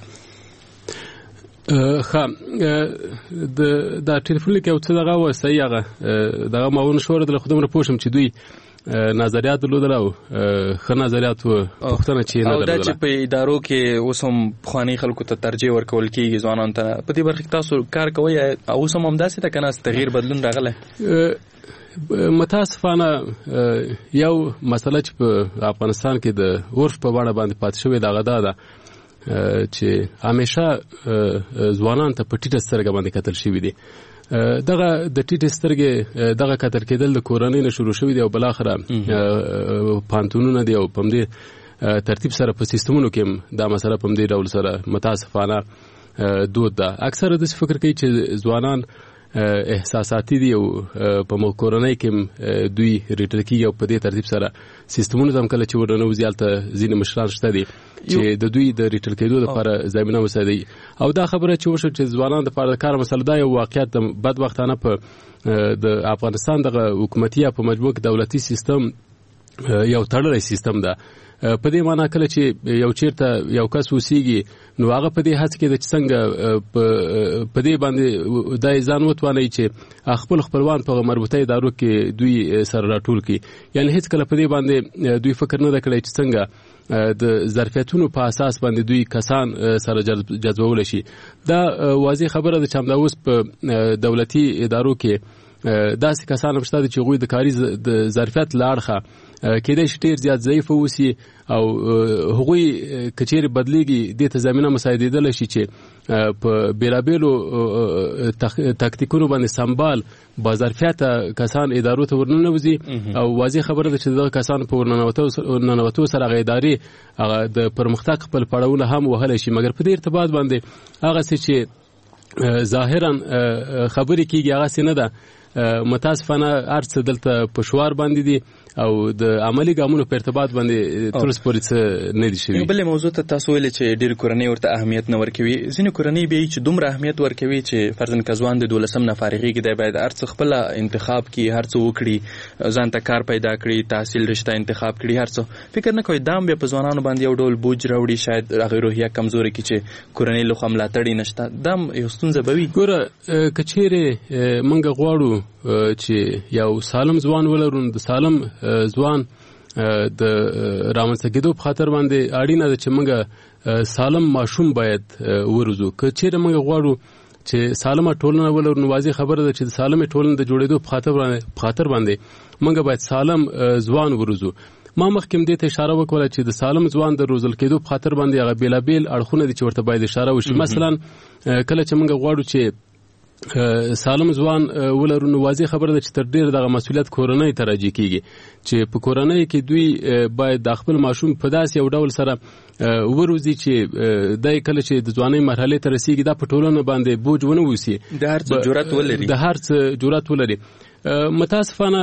دا ټلیفون لیک یو څه دغه و صحیح هغه دغه ما ونه شو ورته خو دومره پوه شم چې دوی نظریات درلودل او ښه نظریات پوښتنه چې نه درلودله. او دا چې په ادارو کې اوس هم پخواني خلکو ته ترجیح ورکول کېږي ځوانانو ته، په دې برخه کې تاسو کار کوئ اوس هم همداسې ده که نه تغییر بدلون راغلی؟ متاسفانه یو مسله چې په افغانستان کې د عرف په بڼه باندې پاتې شوې دغه دا ده چې همیشه ځوانان ته په ټیټه سترګه باندې کتل شوي دي. دغه د ټیټې سترګې دغه کتل کېدل د کورنۍ نه شروع شوي دي او بالاخره پوهنتونونه دي او په همدې ترتیب سره په سیستمونو کې هم دا مسله په همدې ډول سره متاسفانه دود ده. اکثره داسې فکر کوي چې ځوانان احساساتي دي او په کورنۍ کې دوی ریټل کېږي او په دې ترتیب سره سیستمونو ته هم کله چې ورننوځي هلته ځینې مشران شته دي چې د دوی د ریټل کېدو لپاره زمینه مساعدوي. او دا خبره چې وشوه چې ځوانان دپاره د کار مسله دا یو واقعیت د بدبختانه په د افغانستان دغه حکومتي یا په مجموع کې دولتي سیستم یو تړلی سیستم ده. په دې معنا کله چې یو چیرته یو کس اوسیږي نو هغه په دې هڅه کې ده چې څنګه په دې باندې دا ځان وتوانوي چې خپل خپلوان په مربوطه ادارو کې دوی سره راټول کړي. یعنې هیڅ کله په دې باندې دوی فکر نه ده کړی چې څنګه د ظرفیتونو په اساس باندې دوی کسان سره جذبولی شي. دا واضح خبره ده چې همدا اوس په دولتي ادارو کې داسې کسان هم شته دي چې هغوی د کاري د ظرفیت له اړخه کېدای شي ډېر زیات ضعیفه اوسي او هغوی که چیرې بدلیږي دې ته زمینه مساعدېدلی شي چې په بېلابېلو تکتیکونو باندې سمبال باظرفیته کسان ادارو ته ورننوځي او واضح خبره ده چې دغه کسانو په ورننوتو سره هغه ادارې هغه د پرمختګ خپل پړاوونه هم وهلی شي. مګر په دې ارتباط باندې هغسې چې ظاهرا خبرې کېږي هغسې نه ده. متاسفانه هر څه دلته په شوار باندې دي او د عملي ګامونو په ارتباط باندې تر اوسه پورې څه نه دي شوي. یو بلې موضوع ته تاسو ویلې چې ډېرې کورنۍ ورته اهمیت نه ورکوي. ځینې کورنۍ بیا چې دومره اهمیت ورکوي چې فرضاً که ځوان د 12 نه فارغېږي دی باید هر څه خپله انتخاب کړي، هر څه وکړي، ځان ته کار پیدا کړي، تحصیل رشته انتخاب کړي، هر څه فکر نه کوي. دا هم بیا په ځوانانو باندې یو ډول بوج راوړي، شاید هغې روحیه کمزورې کړي چې کورنۍ له خوا ملاتړ یې نشته. دا هم یو ستونزه به وي. ګوره که چیرې موږ غواړو چې یو سالم ځوان ولرو، د سالم ځوان د رامنځته کېدو په خاطر باندې اړینه ده چې موږ سالم ماشوم باید وروزو. که چیرې موږ غواړو چې سالمه ټولنه ولرو نو واضح خبره ده چې د سالمې ټولنې د جوړېدو په خاطر باندې موږ باید سالم ځوان وروزو. ما مخکې هم دې ته اشاره وکړه چې د سالم ځوان د روزل کېدو په خاطر باندې هغه بېلابېل اړخونه دي چې ورته باید اشاره وشي. مثلا کله چې موږ غواړو چې سالم ځوان ولرو نو واضح خبره ده چې تر ډېره دغه مسؤلیت کورنۍ ته راجع کېږي چې په کورنۍ کې دوی باید د خپل ماشوم په داسې یو ډول سره وروزي چې دی کله چې د ځوانۍ مرحلې ته رسېږي دا په ټولنه باندې بوج ونه اوسي، د هر څه جرأت ولري. متاسفانه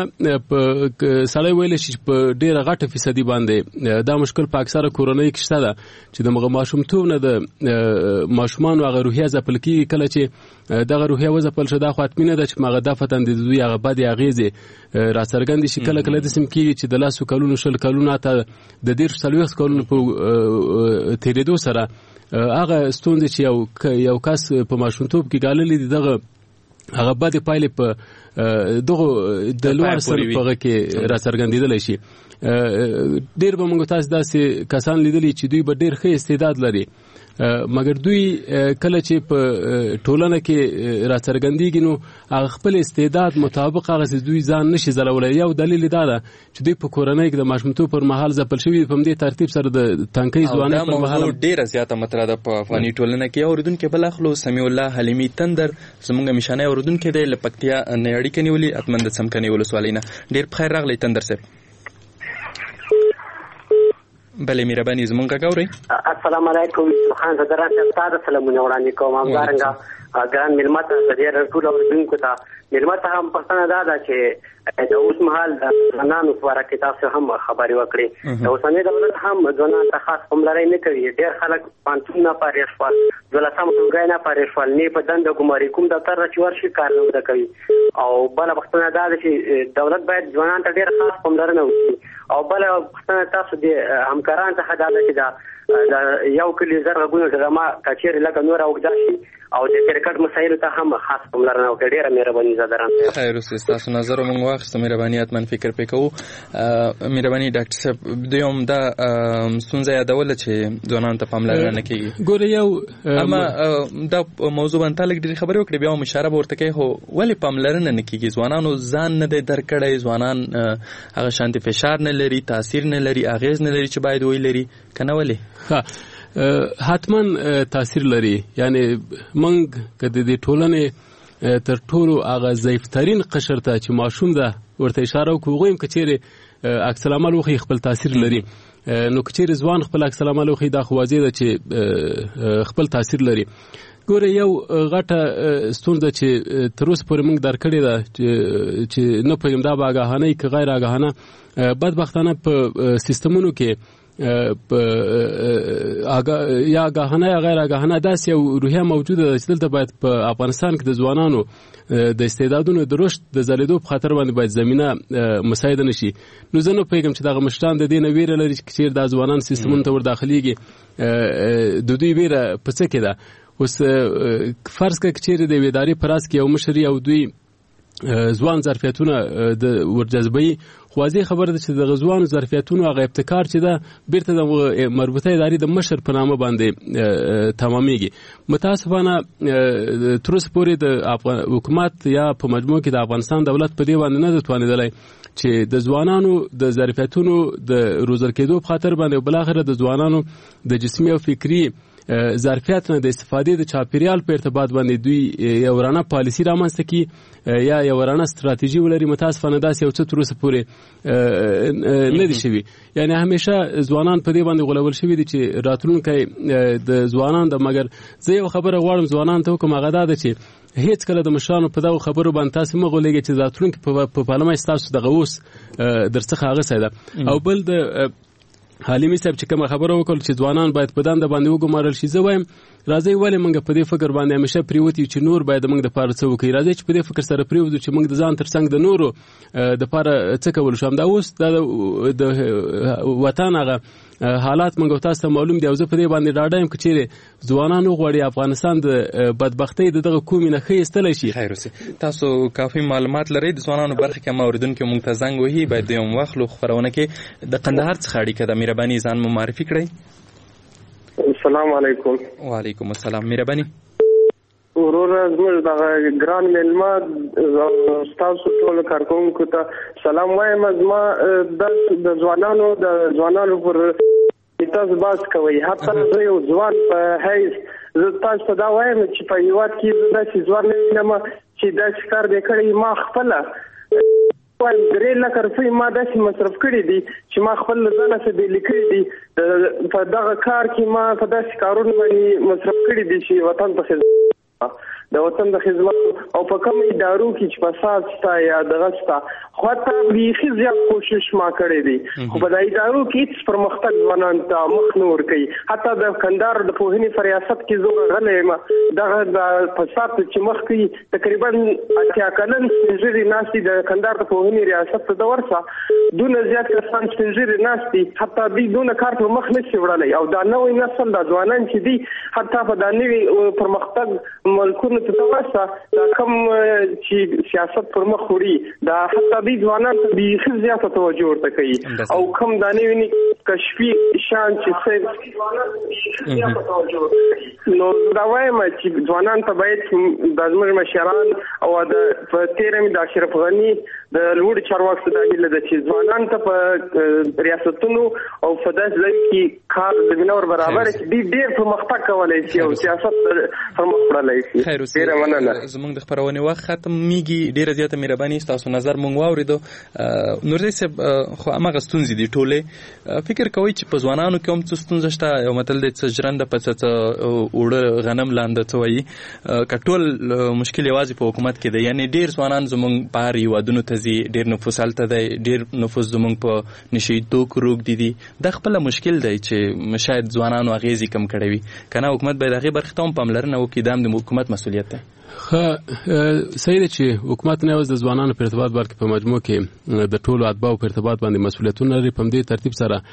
سړی ویلی شي چې په ډېره غټه فیصدي باندې دا مشکل په اکثره کورنۍ کې شته ده چې د ماشومتوب نه د ماشومانو هغه روحیه ځپل کېږي. کله چې دغه روحیه وځپل شي دا خو حتمي نه ده چې هغه دفتن د دوی هغه بدې اغېزې راڅرګندې شي. کله کله داسې هم کېږي چې د 10 کلونو 20 کلونو حتی د 30-40 کلونو په تېرېدو سره هغه ستونزې چې یو کس په ماشومتوب کې ګاللې دي دغه هغه بدې پایلې په دغه د لوړ سر پغه کې راڅرګندېدلی شي. ډېر به موږ تاسو داسې کسان لیدلي چې دوی به ډېر ښه استعداد لري مګر دوی کله چې په ټولنه کې راڅرګندېږي نو هغه خپل استعداد مطابق هغه دوی ځان نشي ځلولی. یو دلیل دا ده چې دوی په کورنۍ کې د ماشومتوب پر مهال ځپل شوي په همدې ترتیب سره د تنکۍ ځوانۍ پر مهال ډېره زیاته مطرح ده په افغاني ټولنه کې. اورېدونکی بل اخلو سمیع الله حلیمي تندر زموږ میشانه اورېدونکی دی له پکتیا نه اړیکه نیولې اتمن د څمکنۍ ولسوالۍ نه. ډېر په خیر راغلی تندر صاحب. بله مهرباني زمونږ غږ اورئ. السلام علیکم خان صدران صاحب تاسو سلامونه وړاندې کوم. همدارنګه ګران مېلمه ته د دې ټول اورېدونکو ته مېلمه ته هم پوښتنه دا ده چې د اوس مهال د ځوانانو په اړه کې تاسو هم خبرې وکړې. د اوسنۍ دولت هم ځوانانو ته خاص پاملرنه نه کوي. ډېر خلک پانتون نه فارغ شول، 12 ټولګی نه فارغ شول، نه په دنده ګماري کوم دفتر را چې ورشي کار نه کوي. او بله پوښتنه دا ده چې دولت باید ځوانانو ته ډېر خاص پاملرنه وکړي. او بله پوښتنه تاسو د همکارانو څخه دا ده چې د یو کلی زر غوونه ډرامه کچېر لکه نور اوږده شي او د کرکټ مسایلو ته هم خاص پاملرنه وکړي. ډېره مهرباني زه درته. خیر اوسې، ستاسو نظر موږ واخیستو، مهرباني حتما فکر پې کوو. مهرباني ډاکټر صاحب، دویم دا ستونزه یادوله چې ځوانانو ته پاملرنه نه کېږي. ګوره یو اما دا موضوع باندې تا لږ ډېرې خبرې وکړې، بیا هم اشاره به ورته کوي، خو ولې پاملرنه نه کېږي؟ ځوانانو ځان نه دی درک کړی، ځوانان هغه شانتې فشار نه لري، تاثیر نه لري، اغېز نه لري چې باید وی لري، که نه ولې؟ حتما تاثیر لري. یعنی موږ که د دې ټولنې تر ټولو هغه ضعیفترین قشر ته چې ماشوم ده ورته اشاره وکړو، هغوی هم که چیرې عکس العمل وښیي خپل تاثیر لري. نو که چیرې ځوان خپل عکس العمل وښیي دا خو واضح ده چې خپل تاثیر لري. ګوره یو غټه ستونزه چې تر اوسه پورې موږ درک کړې ده چې نه پوهېږم دا به اګاهانه وي که غیر اګاهانه، بدبختانه په سیستمونو کې یا اګاهانه یا غیر اګاهانه داسې یو روحیه موجوده ده چې دلته باید په افغانستان کې د ځوانانو د استعدادونو د رشد د ځلېدو په خاطر باندې باید زمینه مساعده نشي. نو زه نه پوهېږم چې دغه مشران د دې نه ویره لري چې چېرې دا ځوانان سیستمونو ته ور داخلېږي، د دوی ویره په څه کې ده؟ اوس فرض کړه چې چېرې د یوې ادارې په راس کې یو مشر او دوی ځوان ظرفیتونه د ورجذبوي، خو واضح خبره ده چې دغه ځوانو ظرفیتونو هغه ابتکار چې ده بیرته د مربوطه ادارې د مشر په نامه باندې تمامیږي. متاسفانه تر اوسه پورې د حکومت یا په مجموع کې د افغانستان دولت په دې باندې نه ده توانېدلی چې د ځوانانو د ظرفیتونو د روزل کېدو په خاطر باندې او بالاخره د ځوانانو د جسمي او فکري ظرفیت نه د استفادې د چاپیریال په ارتباط باندې دوی یو رانه پالیسي رامنځته کړي یا یو رانه ستراتیژي ولري. متاسفانه داسې یو څه تر اوسه پورې نه دي شوي. یعنی همیشه ځوانان په دې باندې غولول شوي دي چې راتلونکی د ځوانان ده. مګر زه یو خبره غواړم ځوانانو ته وکړم، هغه دا ده چې هیڅ کله د مشرانو په دغو خبرو باندې تاسې مه غولېږئ چې راتلونکي په پالمه ستاسو دغه اوس درڅخه اغوستی ده. او بل د حلیمي صاحب چې کومه خبره وکړل چې ځوانان باید په دنده باندې وګمارل شي، زه وایم راځئ ولې موږ په دې فکر باندې همیشه پرېوتي یو چې نور باید موږ دپاره څه وکړي. راځئ چې په دې فکر سره پرېوځو چې موږ د ځان تر څنګ د نورو دپاره څه کولی شو. همدا اوس دا د وطن هغه حالات موږ تاسو ته معلوم دي او زه په دې باندې ډاډه یم که چیرې ځوانان وغواړي افغانستان د بدبختۍ د دغه کومې نه ښه ایستلی شي. خیر اوسې، تاسو کافي معلومات لرئ د ځوانانو برخه کې. ما اورېدونکي موږ ته زنګ وهي، باید دویم واخلو. خپرونه کې د قندهار څخه اړیکه ده، مهرباني ځان مو معرفي کړئ. السلام علیکم. وعلیکم السلام. مهرباني وروره زموږ دغه ګران مېلمه ستاسو ټولو کارکوونکو ته سلام وایم. زما د ځوانانو پر تاسو باس کوئ. حتی زه یو ځوان په حیث زه تاسو ته دا وایم چې په هېواد کې زه داسې ځوان نه وینم چې داسې کار دی کړی. ما خپله 3 لکه روپۍ ما داسې مصرف کړي دي چې ما خپل له ځانه څه بېلې کړي دي. په دغه کار کې ما په داسې کارونو باندې مصرف کړي دي چې وطن ته د وطن د خدمت او په کوم ادارو کې چې فساد شته یا دغه شته، خو حتی بیخي زیات کوشش ما کړی دی، خو په د ادارو کې هېڅ پرمختګ ځوانانو ته مخ نه ورکوي. حتی د کندهار د پوهنې په ریاست کې زه راغلی یم، دغه د فساد چې مخ کوي تقریبا 80 کلن سپین ږیري ناست دي. د کندهار د پوهنې ریاست ته د ورسه دونه زیات کسان سپین ږیري ناست دي، حتی دوی دونه کار په مخ نشي وړلی. او دا نوی نسل دا ځوانان چې دي حتی په دا نوي پرمختګ ملکونو ته ورسه دا کوم چې سیاست پر مخ وړي دا حتی دوی ځوانان ته بیخي زیاته توجه ورته کوي. او کوم دا نوي کشفي شان چې نو دا وایم چې ځوانان ته باید د زموږ مشران او د په تېره مې د اشرف غني د لوړ چارواکو ته دا هیله ده چې ځوانان ته په ریاستونو او په داسې ځای کې کار زمینه ور برابره کړي، دوی ډېر پرمختګ کولی شي او سیاست پرمخ وړلی شي. ډېره مننه. زموږ د خپرونې وخت ختمیږي. ډېره زیاته مهرباني، ستاسو نظر موږ واورېدو. نورزی صاحب خو هماغه ستونزې دي ټولې. فکر کوئ چې په ځوانانو کې هم څه ستونزه شته؟ یو متل دی څه ژرنده په څه اوړه غنم لانده څه وایي. که ټول مشکل یوازې په حکومت کې دی، یعنی ډېر ځوانان زموږ بهر هېوادونو ته ځي، ډېر نفوس هلته دی، ډېر نفوس زموږ په نشه یي توکو روږدي دي. دا خپله مشکل دی چې شاید ځوانانو اغېزې کم کړی وي. که نه حکومت باید هغې برخې ته هم پاملرنه وکړي. دا هم د حکومت مسؤلیت دی. صحیح ده چې حکومت نه یوازې د ځوانانو په ارتباط بلکې په مجموع کې د ټولو اتباعو په ارتباط باندې مسؤلیتونه لري. په همدې ترتیب سره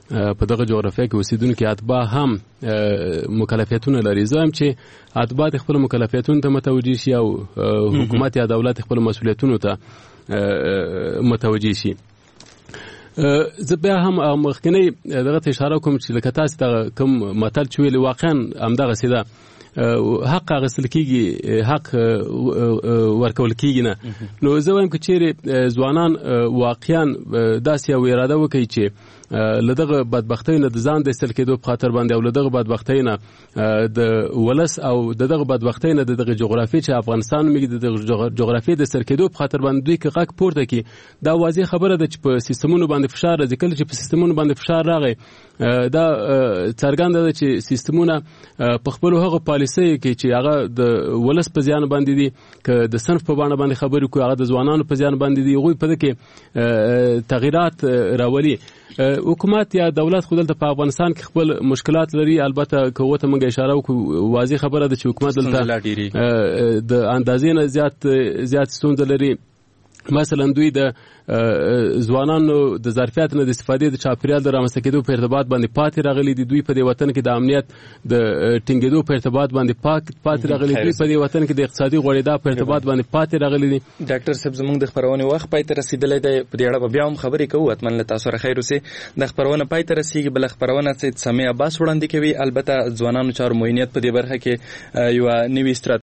په دغه جغرافیه کې اوسیدونکي اتباع هم مکلفیتونه لري. زه هم چې اتباع خپل مکلفیتونو ته متوجه شي او حکومت یا دولت خپل مسؤلیتونو ته متوجه شي. زه بیا هم مخکنی دغه ته اشاره کوم چې لکه تاسو دغه کوم متل چې ویلي واقعا همدغسې ده، حق اخیستل کېږي، حق ورکول کېږي نه. نو زه وایم که چیرې ځوانان واقعا داسې یو اراده وکړي چې له دغه بدبختۍ نه د ځان د ایستل کېدو په خاطر باندې او له دغه بدبختۍ نه د ولس او د دغه بدبختۍ نه د دغه جغرافیې چې افغانستان نومېږي د دغه جغرافیې د ایستل کېدو په خاطر باندې دوی که غږ پورته کړي، دا واضح خبره ده چې په سیستمونو باندې فشار راځي. کله چې په سیستمونو باندې فشار راغی، دا څرګنده ده چې سیستمونه په خپلو هغه پالیسیو کې چې هغه د ولس په زیان باندې دي، که د صنف په بڼه باندې خبرې کوي هغه د ځوانانو په زیان باندې دي، هغوی په دې کې تغییرات راولي. حکومت یا دولت خو دلته په افغانستان کې خپل مشکلات لري. البته که ورته موږ اشاره وکړو، واضح خبره ده چې حکومت دلته د اندازې نه زیات ستونزه لري. مثلا دوی د ځوانانو د ظرفیت نه د استفادې د چاپیریال د رامنځته کېدو په ارتباط باندې پاتې راغلي دي. دوی په دې وطن کې د امنیت د ټینګېدو په ارتباط باندې پاتې راغلي دي. دوی په دې وطن کې د اقتصادي غوړېدا په ارتباط باندې پاتې راغلي دي. ډاکټر صاحب، زموږ د خبرونې وخت پای ته رسیدلی دی. په دې اړه به بیا هم خبرې کوو. حتما له تاسو سره خیر اوسې. د خبرونه پای ته رسیږي. بله خبرونه سید سمیع عباس وړاندې کوي. البته ځوانانو چارو معینیت په دې برخه کې یوه نوې